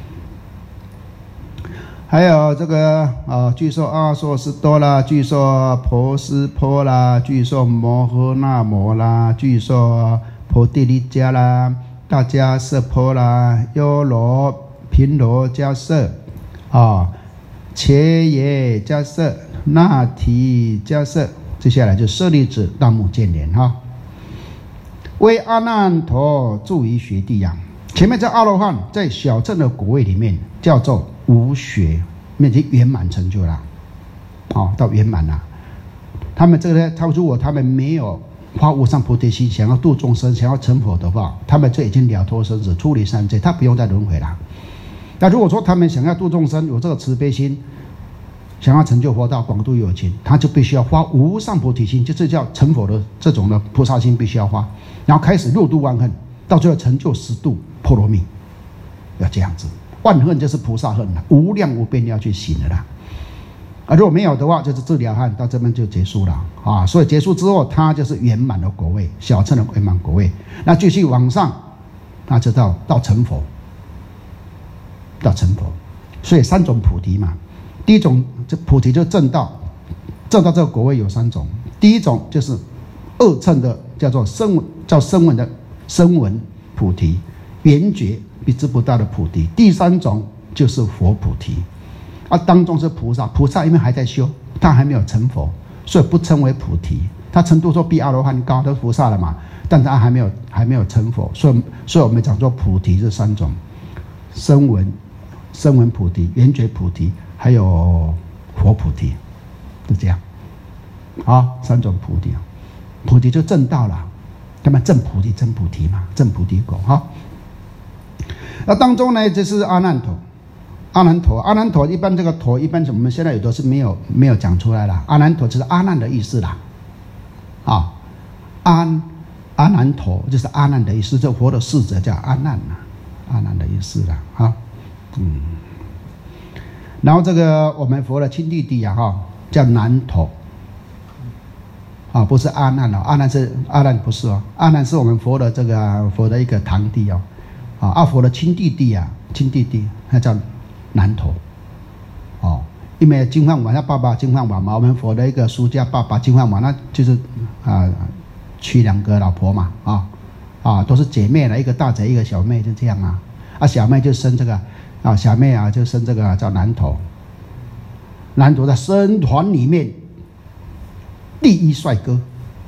还有这个啊、呃，据说阿说斯多啦，据说婆斯婆啦，据说摩诃那摩啦，据说婆地利迦啦，大迦舍婆啦，优罗频罗迦舍啊，切耶迦舍，那提迦舍，接下来就舍利子、大目犍连哈，为阿难陀住于学地呀。前面在阿罗汉在小乘的果位里面叫做无学，已经圆满成就了，哦，到圆满了。他们这个呢，他如果他们没有发无上菩提心，想要度众生，想要成佛的话，他们就已经了脱生死，出离三界，他不用再轮回了。那如果说他们想要度众生，有这个慈悲心，想要成就佛道，广度有情，他就必须要发无上菩提心，就是叫成佛的这种的菩萨心必须要发，然后开始六度万恨，到最后成就十度波罗蜜，要这样子。万恨就是菩萨恨了，无量无边要去行的啦。啊，如果没有的话，就是自了汉，到这边就结束了啊。所以结束之后，它就是圆满的果位，小乘的圆满果位。那继续往上，那就到到成佛，到成佛。所以三种菩提嘛，第一种这菩提就是正道，正道这个果位有三种。第一种就是二乘的，叫做声闻，叫声闻的声闻菩提，圆觉比之不大的菩提。第三种就是佛菩提。啊，当中是菩萨，菩萨因为还在修，他还没有成佛，所以不称为菩提。他程度说比阿罗汉高，都是菩萨了嘛，但他还没有还没有成佛，所以所以我们讲说菩提这三种：声闻、声闻菩提、圆觉菩提，还有佛菩提，就这样。啊，三种菩提，菩提就正道了，他们正菩提、真菩提嘛，正菩提果哈。那当中呢，就是阿难陀。阿难陀，阿难陀一般这个陀一般我们现在有的是没有没有讲出来了。阿难陀就是阿难的意思啦，啊，阿阿难陀就是阿难的意思，这佛的侍者叫阿难呐，阿难的意思啦，啊，嗯，然后这个我们佛的亲弟弟呀，哈，叫难陀，啊，不是阿难哦，阿难是阿难不是哦，阿难是我们佛的这个佛的一个堂弟哦，啊，阿佛的亲弟弟啊，亲弟弟他叫难陀，哦，因为金饭碗他爸爸金饭碗嘛，我们佛的一个出家爸爸金饭碗，那就是啊、呃、娶两个老婆嘛，啊啊都是姐妹了，一个大姐一个小妹，就这样啊，啊小妹就生这个啊小妹啊就生这个叫难陀，难陀在僧团里面第一帅哥，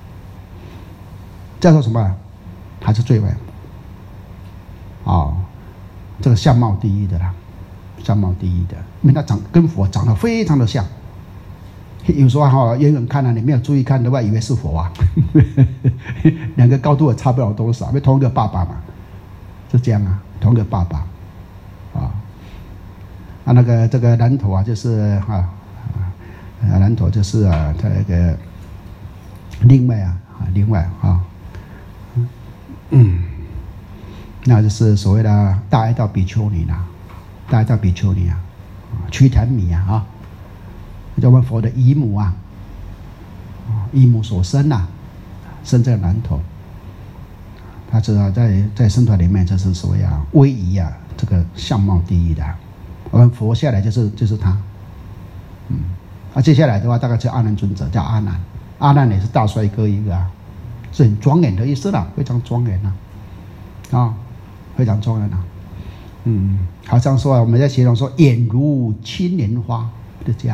叫做什么？他是最伟，哦，这个相貌第一的啦。相貌第一的，因为他长跟佛长得非常的像。有时候哈，远远看啊，你没有注意看的话，以为是佛啊。两个高度也差不了多少，因为同一个爸爸嘛，是这样啊，同一个爸爸啊。啊，那个这个难陀啊，就是哈啊，难陀就是啊，他那个另外啊，另外啊，嗯，那就是所谓的大爱道比丘尼啦。大家叫比丘尼啊，屈檀米啊，啊，叫我们佛的姨母啊，姨母所生呐、啊，生这个难陀，他知道在在僧团里面，这是所谓啊威仪啊，这个相貌第一的、啊，我们佛下来就是就是他，嗯，啊，接下来的话大概是阿难尊者，叫阿难，阿难也是大帅哥一个啊，是很庄严的意思啦，非常庄严呐、啊，啊，非常庄严呐、啊。嗯，好像说我们在形容说眼如青莲花，就这样。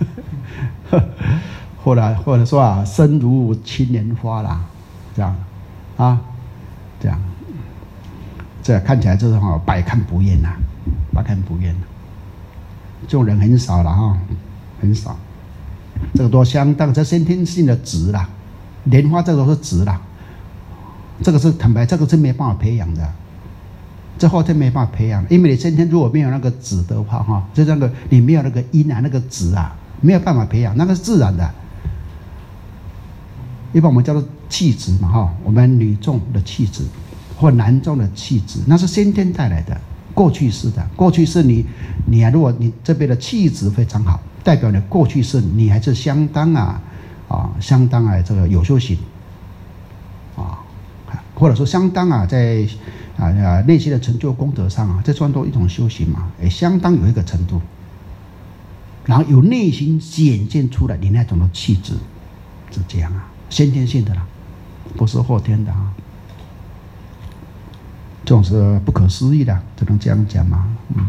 或者或者说啊，身如青莲花啦，这样啊，这样，这看起来就是哈、哦、百看不厌呐、啊，百看不厌、啊。这种人很少了哈、哦，很少。这个都相当这先天性的直啦，莲花这个都是直啦，这个是坦白，这个是没办法培养的。 这后天没办法培养，因为你先天如果没有那个质的话，哈，就那个你没有那个因啊，那个质啊，没有办法培养，那个是自然的。一般我们叫做气质嘛，哈，我们女众的气质或男众的气质，那是先天带来的，过去式的。过去是你，你啊，如果你这边的气质非常好，代表你过去是你还是相当啊啊，相当啊这个有修行啊，或者说相当啊在啊啊内心的成就功德上啊，这算作一种修行嘛，也相当有一个程度，然后由内心显现出来你那种的气质，是这样啊。先天性的啦，不是后天的啊，这种是不可思议的，只能这样讲嘛。嗯，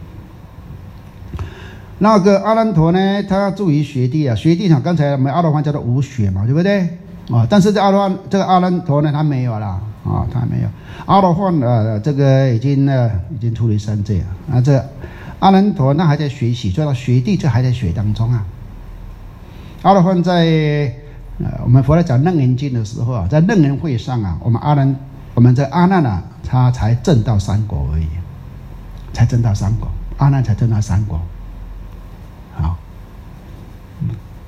那个阿难陀呢，他要注意学弟啊，学弟呢，刚才我们阿罗汉叫做无学嘛，对不对？啊，但是这阿罗汉这个阿难陀呢，他没有啦，啊，他没有。阿罗汉呃，这个已经呃已经出离三界了，啊，这阿难陀那还在学习，所以他学弟这还在学当中啊。阿罗汉在。呃，我们佛在讲楞严经的时候啊，在楞严会上啊，我们阿难，我们这阿难啊，他才证到三果而已，才证到三果，阿难才证到三果，好，嗯，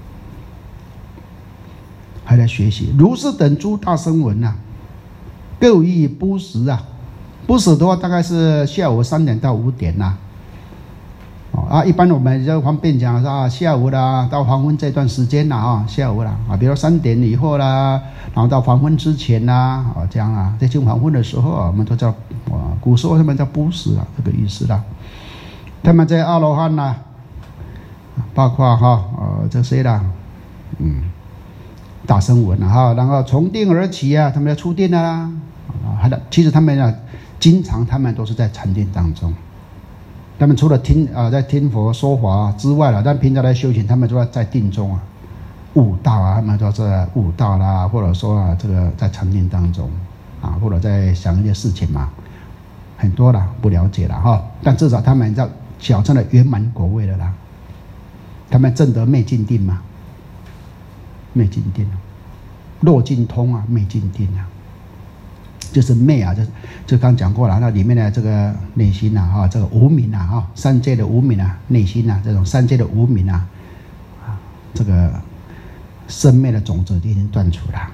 还在学习。如是等诸大声闻啊，各以布施啊，布施的话大概是下午三点到五点呐、啊。啊，一般我们就方便讲是啊，下午啦，到黄昏这段时间啦，啊，下午啦，啊，比如三点以后啦，然后到黄昏之前啦，啊，这样啊，在近黄昏的时候啊，我们都叫啊，古时候他们叫布施啊，这个意思啦。他们在阿罗汉啦，包括哈，呃，这些啦，嗯，大声闻啊，哈，然后从定而起啊，他们要出定啊，啊，还的，其实他们啊，经常他们都是在禅定当中。他们除了听啊，在听佛说法之外了，但平常的修行，他们都在定中啊，悟道啊，他们都是悟道啦，或者说啊，这个在禅定当中啊，或者在想一些事情嘛，很多啦，不了解了哈。但至少他们叫小乘的圆满果位的啦，他们证得昧尽定嘛，昧尽定，落尽通啊，昧尽定啊。就是昧啊，就就刚讲过了，那里面的这个内心啊，哈，这个无明啊，哈，三界的无明啊，内心啊，这种三界的无明啊，啊，这个生灭的种子已经断除了，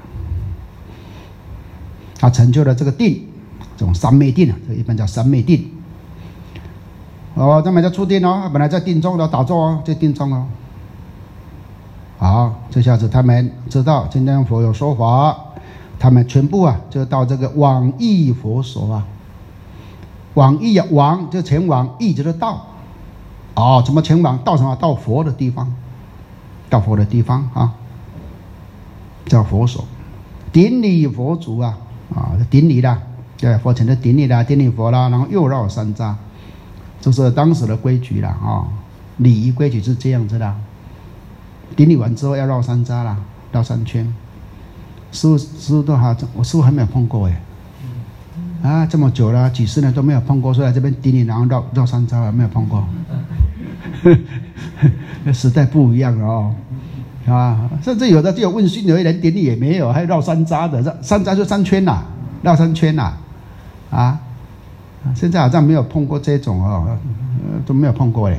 他成就了这个定，这种三昧定啊，这一般叫三昧定。哦，那么叫出定哦，本来在定中的打坐哦，在定中哦。好，这下子他们知道今天佛有说法。他们全部啊，就到这个往诣佛所啊，往诣啊，往就前往，诣就是到，哦，怎么前往？到什么？到佛的地方，到佛的地方啊，叫佛所，顶礼佛足啊，啊，顶礼啦，对，佛前的顶礼啦，顶礼佛啦，然后又绕三匝，这是当时的规矩啦啊，礼仪规矩是这样子的，顶礼完之后要绕三匝啦，绕三圈。师父，师父都好，我师父还没有碰过哎，啊，这么久了，几十年都没有碰过，所以来这边顶礼，然后绕绕三匝，没有碰过。时代不一样了哦，啊，甚至有的只有问讯，有一人顶礼也没有，还绕三匝的，三匝就三圈呐、啊，绕三圈呐、啊，啊，现在好像没有碰过这种哦，呃、都没有碰过嘞。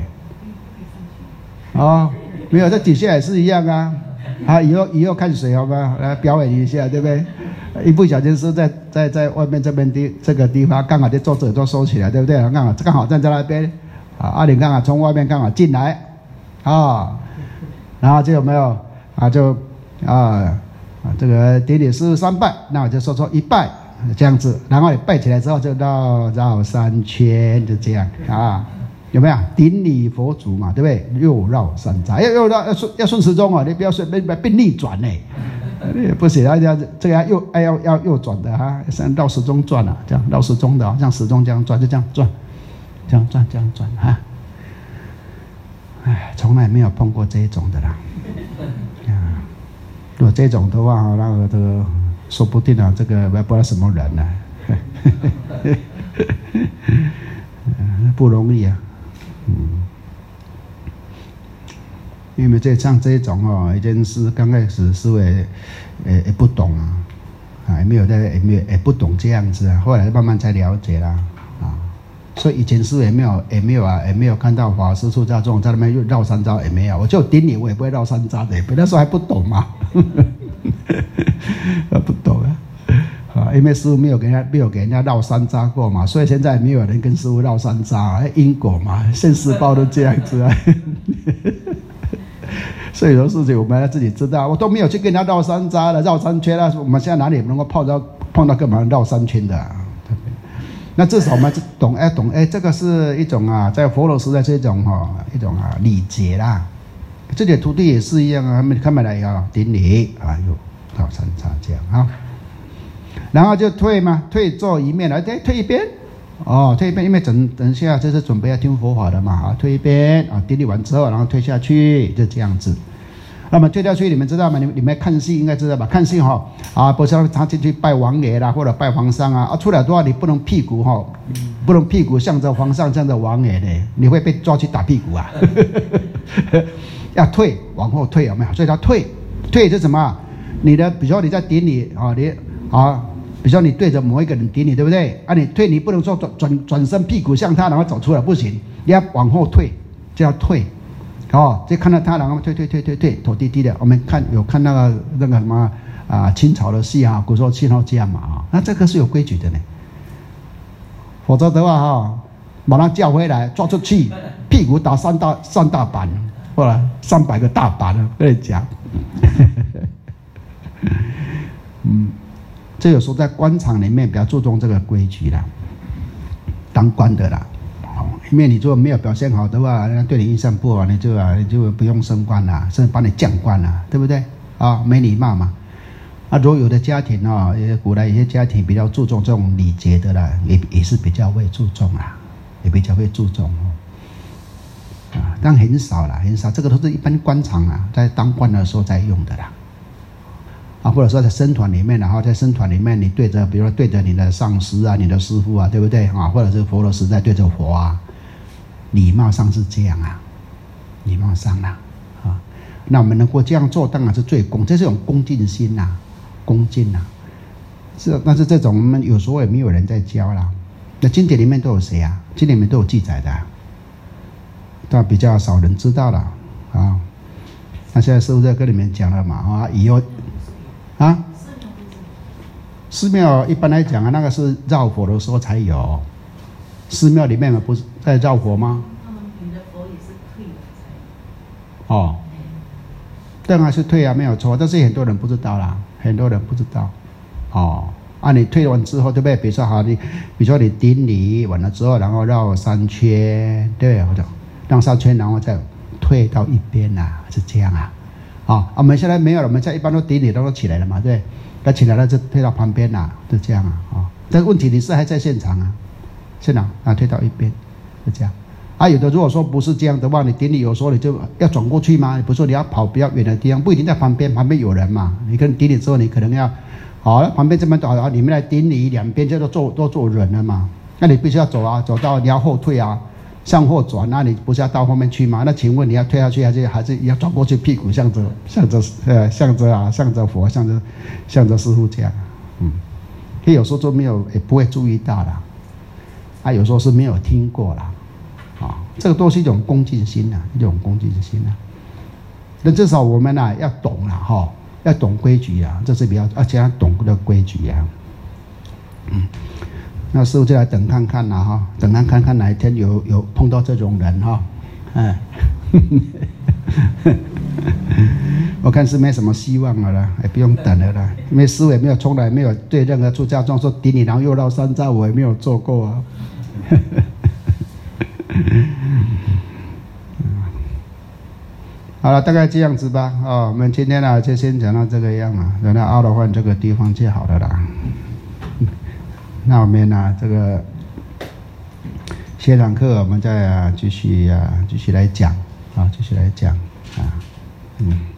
哦，没有，这底下也是一样啊。啊，以后以后看谁好吧，来表演一下，对不对？一不小心是在在在外面这边地这个地方，刚好就桌子都收起来，对不对？刚好刚好站在那边，啊，阿玲刚好从外面刚好进来，啊，然后就有没有啊？就啊啊这个顶礼师父三拜，那我就说说一拜这样子，然后你拜起来之后就绕绕三圈，就这样啊。有没有顶礼佛足嘛？对不对？又绕三匝，要要绕要顺要顺时钟啊！你不要顺变变逆转呢，不行，要要这个要右要要要右转的哈，像绕时钟转啊，这样绕时钟的、哦，像时钟这样转，就这样转，这样转这样转哈。哎，从来没有碰过这一种的啦。啊，如果这种的话，那个这个说不定啊，这个不知道什么人呢、啊，不容易啊。嗯，因为这像这种哦，已经是刚开始是也也也不懂啊，啊也没有在也没有也不懂这样子啊，后来慢慢才了解啦啊。 所以以前师父也没有也没有啊，也没有看到法师出家众在那边绕三匝，也没有。我就顶礼，我也不会绕三匝的，那时候还不懂嘛，不懂啊。啊，因为师父没有给人家没有给人家绕三匝过嘛，所以现在没有人跟师父绕三匝，因果嘛，现世报都这样子啊。所以有的事情我们要自己知道，我都没有去跟人家绕三匝了，绕三圈了，我们现在哪里能够碰到碰到干嘛绕三圈的、啊？那至少我们懂哎懂哎，这个是一种啊，在佛陀时代是一种哈、哦、一种啊礼节啦。这些徒弟也是一样啊，他们他们来要顶礼啊，有绕三匝这样啊。然后就退嘛，退坐一面来，对，退一边，哦，退一边，因为等等下这是准备要听佛法的嘛，啊，退一边啊，顶礼完之后，然后退下去，就这样子。那么退下去，你们知道吗？你们你们看戏应该知道吧？看戏哈、哦，啊，不是他进去拜王爷啦，或者拜皇上啊，啊，出来的话你不能屁股哈、哦，不能屁股向着皇上，向着王爷的，你会被抓去打屁股啊。要退，往后退有没有？所以他退，退是什么？你的，比如说你在顶礼啊，你啊。比如说你对着某一个人顶你，对不对？啊，你退，你不能说转转转身屁股向他，然后走出来，不行，你要往后退，就要退，哦，就看到他，然后退退退退退，头低低的。我们看有看那个那个什么啊，清朝的戏啊，古时候信号这样嘛啊，那这个是有规矩的呢，否则的话哈、哦，把他叫回来，抓出去，屁股打三大三大板，或者三百个大板了，跟你讲，嗯。这有时候在官场里面比较注重这个规矩啦，当官的啦，因为你如果没有表现好的话，人家对你印象不好，你就啊你就不用升官啦，甚至把你降官啦，对不对？啊，没礼貌嘛。啊，如果有的家庭啊，古来有些家庭比较注重这种礼节的啦，也也是比较会注重啦，也比较会注重哦。啊，但很少啦，很少，这个都是一般官场啊，在当官的时候在用的啦。啊，或者说在僧团里面，然后在僧团里面，你对着，比如说对着你的上司啊、你的师父啊，对不对啊？或者是佛陀时代对着佛啊，礼貌上是这样啊，礼貌上啦、啊，啊，那我们能够这样做，当然是最恭，这是一种恭敬心呐、啊，恭敬呐、啊。是，但是这种我们有时候也没有人在教啦。那经典里面都有谁啊？经典里面都有记载的、啊，但比较少人知道了啊。那现在师父在跟你们讲了嘛啊，以后。啊，寺庙一般来讲啊，那个是绕佛的时候才有。寺庙里面不是在绕佛吗？ 他们你的佛也是退了才。哦，当然是退啊，没有错。但是很多人不知道啦，很多人不知道。哦，啊，你退完之后，对不对？比如说好，你比如说你顶礼完了之后，然后绕三圈，对不对？或者绕三圈，然后再退到一边啊，是这样啊。啊、哦，我们现在没有了，我们现在一般都顶礼都起来了嘛，对，那起来了就推到旁边啦，就这样啊，啊、哦，但是问题你是还在现场啊，现场啊推到一边，就这样。啊，有的如果说不是这样的话，你顶礼有时候你就要转过去嘛，比如说你要跑比较远的地方，不一定在旁边，旁边有人嘛，你跟顶礼之后你可能要，好、哦，旁边这边走，你们来顶礼，两边就都坐都坐人了嘛，那你必须要走啊，走到你要后退啊。向后转，那你不是要到后面去吗？那请问你要退下去，还是还是要转过去？屁股向着向着呃向着啊向着佛，向着向着师父这样，嗯，他有时候都没有也不会注意到啦，啊，有时候是没有听过啦，啊，这个都是一种恭敬心呐、啊，一种恭敬心呐、啊。那至少我们呐、啊、要懂啦哈，要懂规矩啊，这是比较而且要懂得规矩啊，嗯。那师父就来等看看啦哈，等看看看哪一天有有碰到这种人哈，哎，我看是没什么希望了啦，也不用等了啦，因为师父也没有从来没有对任何出家众说顶你然后又绕三匝，我也没有做过啊。好了，大概这样子吧啊、哦，我们今天呢就先讲到这个样了，等到阿罗汉这个地方就好了啦。那我们呢，这个下堂课我们再啊继续啊继续来讲啊，继续来讲啊，嗯。